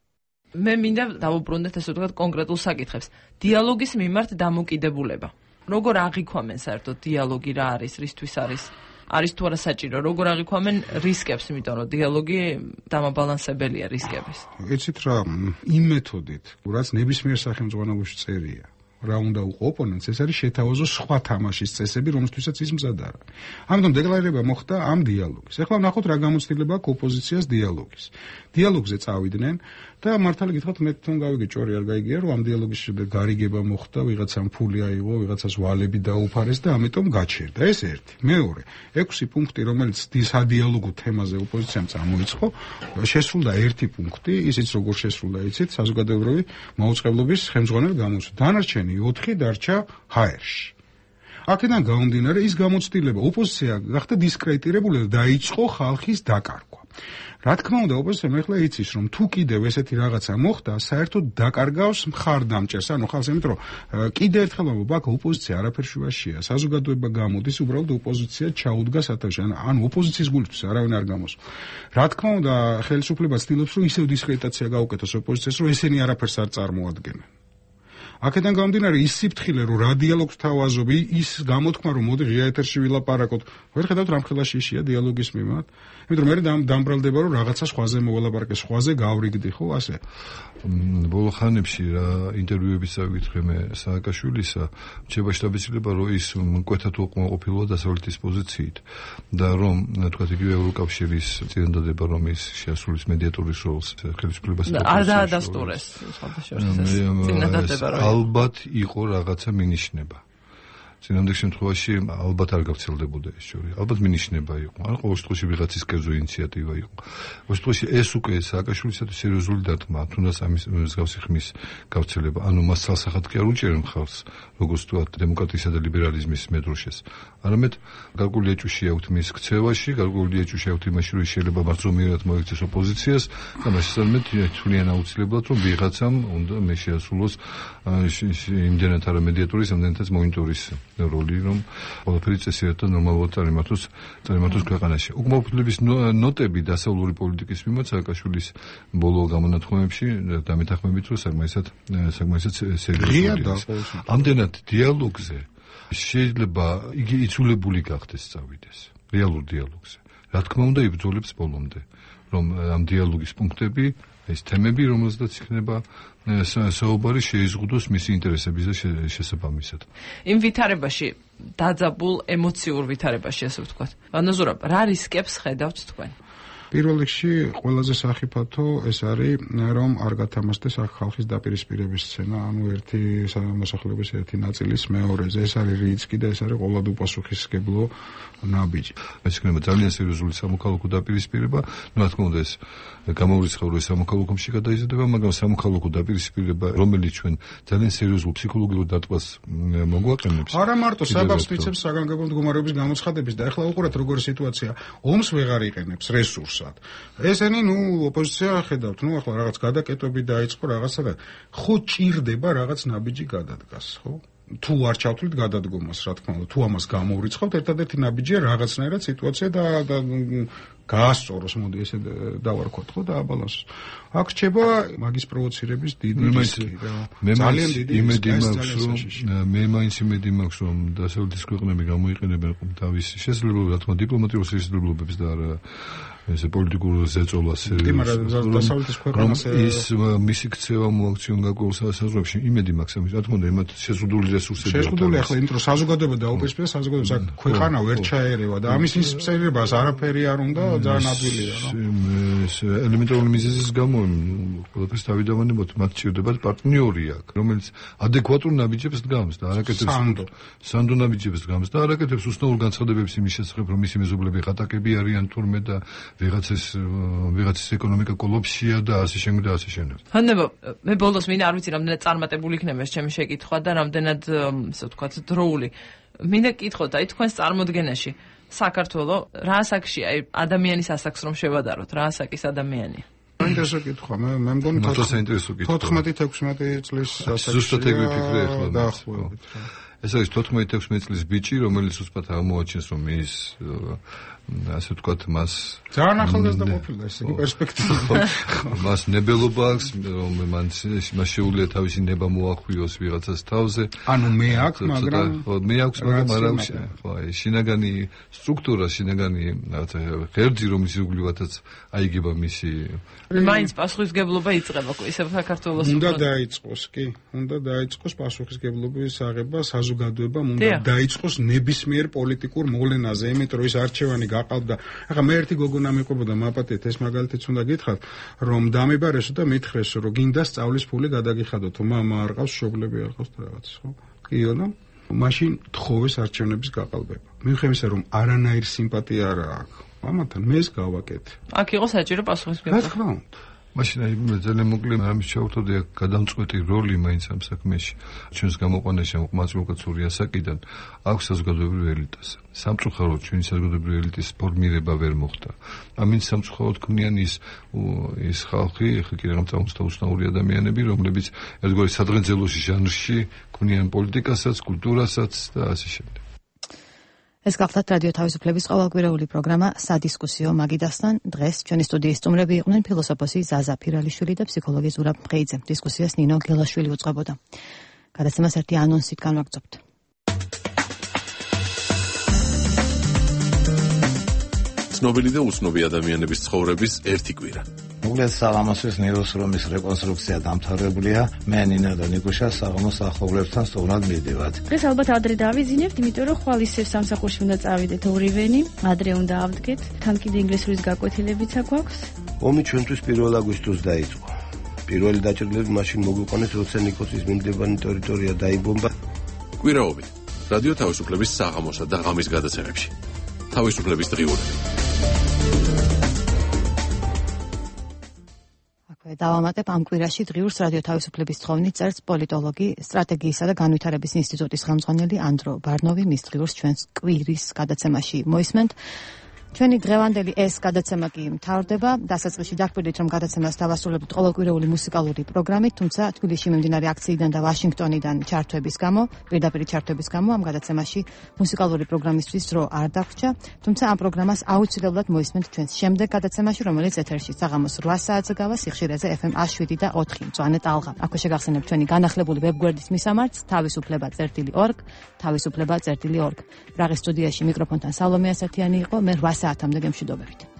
მე მინდა დავუბრუნდეთ ასე ვთქვათ კონკრეტულ საკითხებს. დიალოგის მიმართ დამოკიდებულება. როგორ აღიქვამენ საერთოდ დიალოგი რა არის, რისთვის არის? არის თუ არა საჭირო, როგორ აღიქვამენ რისკებს, იმიტომ რომ დიალოგი დამაბალანსებელია რისკების. იცით რა, იმ მეთოდით, რაც ნებისმიერ სახელმწიფოში წერია, რა უნდა უყო ოპონენტს, ეს არის შეთავაზო სხვა თამაშის წესები, რომელთვისაც ის მზად არ არის. ამიტომ დეკლარირება მოხდა ამ დიალოგის. ეხლა ვნახოთ რა გამოცდილება აქვს ოპოზიციას დიალოგის. დიალოგზე წავიდნენ და მართალი გითხრათ, მე თვითონ გავიგე, ჭორი არ გაიგია, რომ ამ დიალოგის შემდეგ გარიგება მოხდა, ვიღაცამ ფული აიღო, ვიღაცას ვალები დაუფარეს და ამიტომ გაჩერდა. ეს ერთი. მეორე, ექვსი პუნქტი, რომელიც სადიალოგო თემაზე ოპოზიციამ წამოიწყო, შესრულდა ერთი პუნქტი, ისიც როგორ შესრულდა, იცით, საზოგადოებრივი მაუწყებლობის ხელმძღვანელ გამოსვლა. დანარჩენი ოთხი დარჩა ჰაერში. აქედან გამომდინარე, ის გამოცდილება ოპოზიცია გახდა დისკრედიტირებული და დაიწყო ხალხის დაკარგვა. რა თქმა უნდა, ოპოზიციამ ახლა იცის, რომ თუ კიდევ ესეთი რაღაცა მოხდა, საერთოდ დაკარგავს მხარდამჭერს, ანუ ხალხს, იმიტომ რომ კიდევ ერთხელ ვამბობ, აქ ოპოზიცია არაფერ შუაშია, საზოგადოება გამოდის, უბრალოდ ოპოზიცია ჩაუდგა სათავეში, ანუ ოპოზიციის გულისთვის არავინ არ გამოსვლა. რა თქმა უნდა, ხელისუფლება ცდილობს, რომ ისევ დისკრედიტაცია გაუკეთოს ოპოზიციას, რომ ესენი არაფერს არ წარმოადგენენ. აქედან გამომდინარე, ის სიფრთხილე, რომ რა დიალოგს თავაზობ, ის გამოთქმა, რომ მოდი ღია ეთერში ვილაპარაკოთ. ვერ ხედავთ რამხელა შიშია დიალოგის მიმართ? იმიტომ რომ მე დამბრალდება, რომ რაღაცა სხვაზე მოველაპარაკე, სხვაზე გავრიგდი, ხო, ასე. ბოლო ხანებში რა ინტერვიუებისა ვიკითხე მე სააკაშვილისა, რჩება შტაბის-ცილება, რომ ის მკვეთრად უკმაყოფილოა დასავლეთის პოზიციით და რომ, თქვათ, იგივე ევროკავშირის წინადადება, რომ ის შეასრულის მედიატორის როლს ხელისუფლებას არ დაადასტურეს სხვადასხვა წინადადება. ალბათ იყო რაღაცა მინიშნება. წინამდელ შემთხვევაში ალბათ არ გავრცელდებოდა ეს შორი. ალბათ მინიშნება იყო. ან ყოველ შემთხვევაში ვიღაცის კერძო ინიციატივა იყო. ყოველ შემთხვევაში ეს უკვე სააკაშვილისათვის სერიოზული დარტყმა, თუნდაც ამის მსგავსი ხმის გავრცელება. ანუ მას ცალსახად კი არ უჭერენ ხალხს, როგორც თქვა დემოკრატიისა და ლიბერალიზმის მედროშეს. არამედ გარკვეული ეჭვში აქვთ მის ქცევაში, გარკვეული ეჭვში აქვთ იმაში, რომ შეიძლება ბრძომიერად მოიქცეს ოპოზიციას და მასშტაბით თვლიან აუცილებლად, რომ ვიღაცამ უნდა მე შეასრულოს იმდენად არა მედიატორის, იმდენადაც მონიტორის როლი, რომ ყველაფერი წესიერ და ნორმალურად წარიმართოს წარიმართოს ქვეყანაში. უკმაყოფილების ნოტები დასავლური პოლიტიკის მიმართ სააკაშვილის ბოლო გამონათქვამებში დამეთანხმებით, რომ საკმაისად საკმაისად სერიოზულია. ამდენად დიალოგზე შეიძლება იგი იცულებული გახდეს წავიდეს რეალურ დიალოგზე. რა თქმა უნდა, იბრძოლებს ბოლომდე, რომ ამ დიალოგის პუნქტები, ეს თემები, რომელზეც იქნება საუბარი, შეიზღუდოს მისი ინტერესების და შესაბამისად. იმ ვითარებაში, დაძაბულ ემოციურ ვითარებაში, ასე ვთქვათ. ანუ ზურაბ, რა რისკებს ხედავთ თქვენ? პირველ რიგში ყველაზე სახიფათო ეს არის, რომ არ გათამაშდეს ხალხის დაპირისპირების სცენა, ანუ ერთი მოსახლეობის ერთი ნაწილის მეორეზე. ეს არის რისკი და ეს არის ყოველდღე უპასუხისმგებლო ნაბიჯი. ეს იქნება ძალიან სერიოზული სამოქალაქო დაპირისპირება, ну, რა თქმა უნდა, ეს გამოურიცხავ, რომ სამოქალაქომში გადაიზრდება, მაგრამ სამოქალაქო დაპირისპირება, რომელიც ჩვენ ძალიან სერიოზულ ფსიქოლოგიურ დარტყმას მოგვაყენებს. არა მარტო საბაბს მიცემს საგანგებო მდგომარეობის გამოცხადების და ეხლა უყურეთ როგორი სიტუაცია. ომს ვეღარ იყენებს რესურს. ესენი, ნუ, ოპოზიცია ხედავთ, ნუ, ახლა რაღაც გადაკეტვები დაიწყო რაღაცა და ხო ჭირდება რაღაც ნაბიჯი გადადგას, ხო? თუ არ ჩავთვლით გადადგომას, რა თქმა უნდა, თუ ამას გამოურიცხავთ, ერთადერთი ნაბიჯია რაღაცნაირად სიტუაცია და გაასწოროს, მოდი ესე დავარქვათ, ხო, და აბალანსოს. აქ რჩება მაგის პროვოცირების დიდი რისკი. ძალიან დიდი იმედი მაქვს, რომ მე მაინც იმედი მაქვს, რომ დასავლეთის ქვეყნები გამოიყენებენ თავის შესაძლებლობებს, რა თქმა უნდა, დიპლომატიურ შესაძლებლობებს და არა ესე პოლიტიკურ ზეწოლას. დასავლეთის ქვეყნას ის მისი ქცევა მოაქციონ გარკვეულ საზღვრებში, იმედი მაქვს ამის, რა თქმა უნდა, იმათ შეზღუდული რესურსები აქვს. შეზღუდული ახლა იმიტომ რომ საზოგადოება დაუპირისპირდა საზოგადოებას, აქ ქვეყანა ვერ ჩაერევა და ამის ინსპექციას არაფერი არ უნდა, ძალიან ადვილია, რა. ეს ელემენტარული მიზეზის გამო ყველაფერს დავიდავანებოთ, მათ ჭირდებათ პარტნიორი აქ, რომელიც ადეკვატურ ნაბიჯებს დგამს და არაკეთებს სანდო. სანდო ნაბიჯებს დგამს და არაკეთებს უცნაურ განცხადებებს იმის შესახებ, რომ მისი მეზობლები ღატაკები არიან თურმე და ვიღაცის ვიღაცის ეკონომიკა კოლოფშია და ასე შემდეგ და ასე შემდეგ. ხანდება, მე ბოლოს მინდა არ ვიცი რამდენად წარმატებული იქნება ეს ჩემი შეკითხვა და რამდენად, ასე ვთქვათ, დროული. მინდა გკითხოთ, აი თქვენს წარმოდგენაში საქართველო რა ასაკშია, აი ადამიანის ასაკს რომ შევადაროთ, რა ასაკის ადამიანია? საინტერესო კითხვა, მე მე მგონი თოთხმეტი თექვსმეტი წლის ასაკში. ზუსტად ეგ ვიფიქრე ახლა. დაახლოებით. ეს არის თოთხმეტი თექვსმეტი წლის ბიჭი, რომელიც უცბად აღმოაჩენს, რომ ის ასე ვთქვათ, მას ძალიან ახალგაზრდა ყოფილა, ეს იგი პერსპექტივა. მას ნებელობა აქვს, რომ მან მას შეუძლია თავისი ნება მოახვიოს ვიღაცას თავზე. ანუ მე აქვს, მაგრამ ხო, მე აქვს, მაგრამ არ აქვს. ხო, ეს შინაგანი სტრუქტურა, შინაგანი რაღაცა ღერძი, რომელიც უგლივათაც აიგება მისი. მაინც პასუხისგებლობა იწყება, ისევ საქართველოს. უნდა დაიწყოს, კი, უნდა დაიწყოს პასუხისგებლობის აღება, საზოგადოებამ უნდა დაიწყოს ნებისმიერ პოლიტიკურ მოვლენაზე, იმიტომ რომ ის არჩევანი გაყავდა. ახლა მე ერთი გოგონა მეყვებოდა მაპატეთ, ეს მაგალითიც უნდა გითხრათ, რომ დამიბარესო და მითხრესო, რომ გინდა სწავლის ფული გადაგიხადოთ, მამა არ ყავს, მშობლები არ ყავს რაღაც, ხო? კიო და მაშინ თხოვეს არჩევნების გაყალბება. მიუხედავად იმისა, რომ არანაირ სიმპათია არ აქვს. ამათან მე ეს გავაკეთე. აქ იყო საჭირო პასუხისმგებლობა. რა თქმა უნდა. მაშინ აი ძალიან მოკლე ამის ჩავთვალე გადამწყვეტი როლი მაინც ამ საქმეში ჩვენს გამოყვანაში ამ ყმაწვილკაცური ასაკიდან აქვს საზოგადოებრივ ელიტას. სამწუხაროდ ჩვენი საზოგადოებრივი ელიტის ფორმირება ვერ მოხდა. ამით სამწუხაროდ ქმნიან ის ის ხალხი, ხა კი რაღაც უცნაური ადამიანები, რომლებიც ერთგვარი სადღეღელოში ჟანრში ქმნიან პოლიტიკასაც, კულტურასაც და ასე შემდეგ. ეს გახლავთ რადიო თავისუფლების ყოველკვირეული პროგრამა სადისკუსიო მაგიდასთან. დღეს ჩვენი სტუდიის სტუმრები იყვნენ ფილოსოფოსი ზაზა ფირალიშვილი და ფსიქოლოგი ზურაბ მყეიძე. დისკუსიას ნინო გელაშვილი უწყებოდა. გადაცემას ერთი ანონსით განვაგრძობთ. ცნობილი და უცნობი ადამიანების ცხოვრების ერთი კვირა. მოგლეს საღამოსთვის ნიროს რომის რეკონსტრუქცია დამთავრებულია. მე ნინა და ნიკუშა საღამოს ახლობლებთან სტუმრად მივდივართ. დღეს ალბათ ადრე დავიზინებთ, იმიტომ რომ ხვალ ისევ სამსახურში უნდა წავიდეთ ორივენი, ადრე უნდა ავდგეთ. თან კიდე ინგლისურის გაკვეთილებიც აქვს. ომი ჩვენთვის პირველ აგვისტოს დაიწყო. პირველი დაჭრილები მაშინ მოგვიყვანეს, როცა ნიკოსის მიმდებარე ტერიტორია დაიბომბა. კვირაობით რადიო თავისუფლების საღამოსა და ღამის გადაცემებში. თავისუფლების დღიურები. აკვე დავამატებ ამ კვირაში დღიურს რადიო თავისუფლების თხოვნით წერს პოლიტოლოგი, სტრატეგიისა და განვითარების ინსტიტუტის ხელმძღვანელი ანდრო ბარნოვი. მის დღიურს ჩვენს კვირის გადაცემაში მოისმენთ. ჩვენი დღევანდელი ეს გადაცემა კი მთავრდება. დასაწყისში დაგვირდით, რომ გადაცემას დავასრულებთ ყოველკვირეული მუსიკალური პროგრამით, თუმცა თბილისში მიმდინარე აქციიდან და ვაშინგტონიდან ჩართვების გამო, პირდაპირ ჩართვების გამო ამ გადაცემაში მუსიკალური პროგრამისთვის დრო არ დაგვრჩა. თუმცა ამ პროგრამას აუცილებლად მოისმენთ ჩვენს შემდეგ გადაცემაში, რომელიც ეთერში საღამოს რვა საათზე გავა სიხშირეზე ეფ ემ შვიდ და ოთხი. მწვანე ტალღა. აქვე შეგახსენებთ ჩვენი განახლებული ვებგვერდის მისამართს თავისუფლება წერტილი ორგ, თავისუფლება წერტილი ორგ. პრაღის სტუდიაში მიკროფონთან სალომე ასათიანი იყო, მე რვა საათამდე გემშვიდობებით.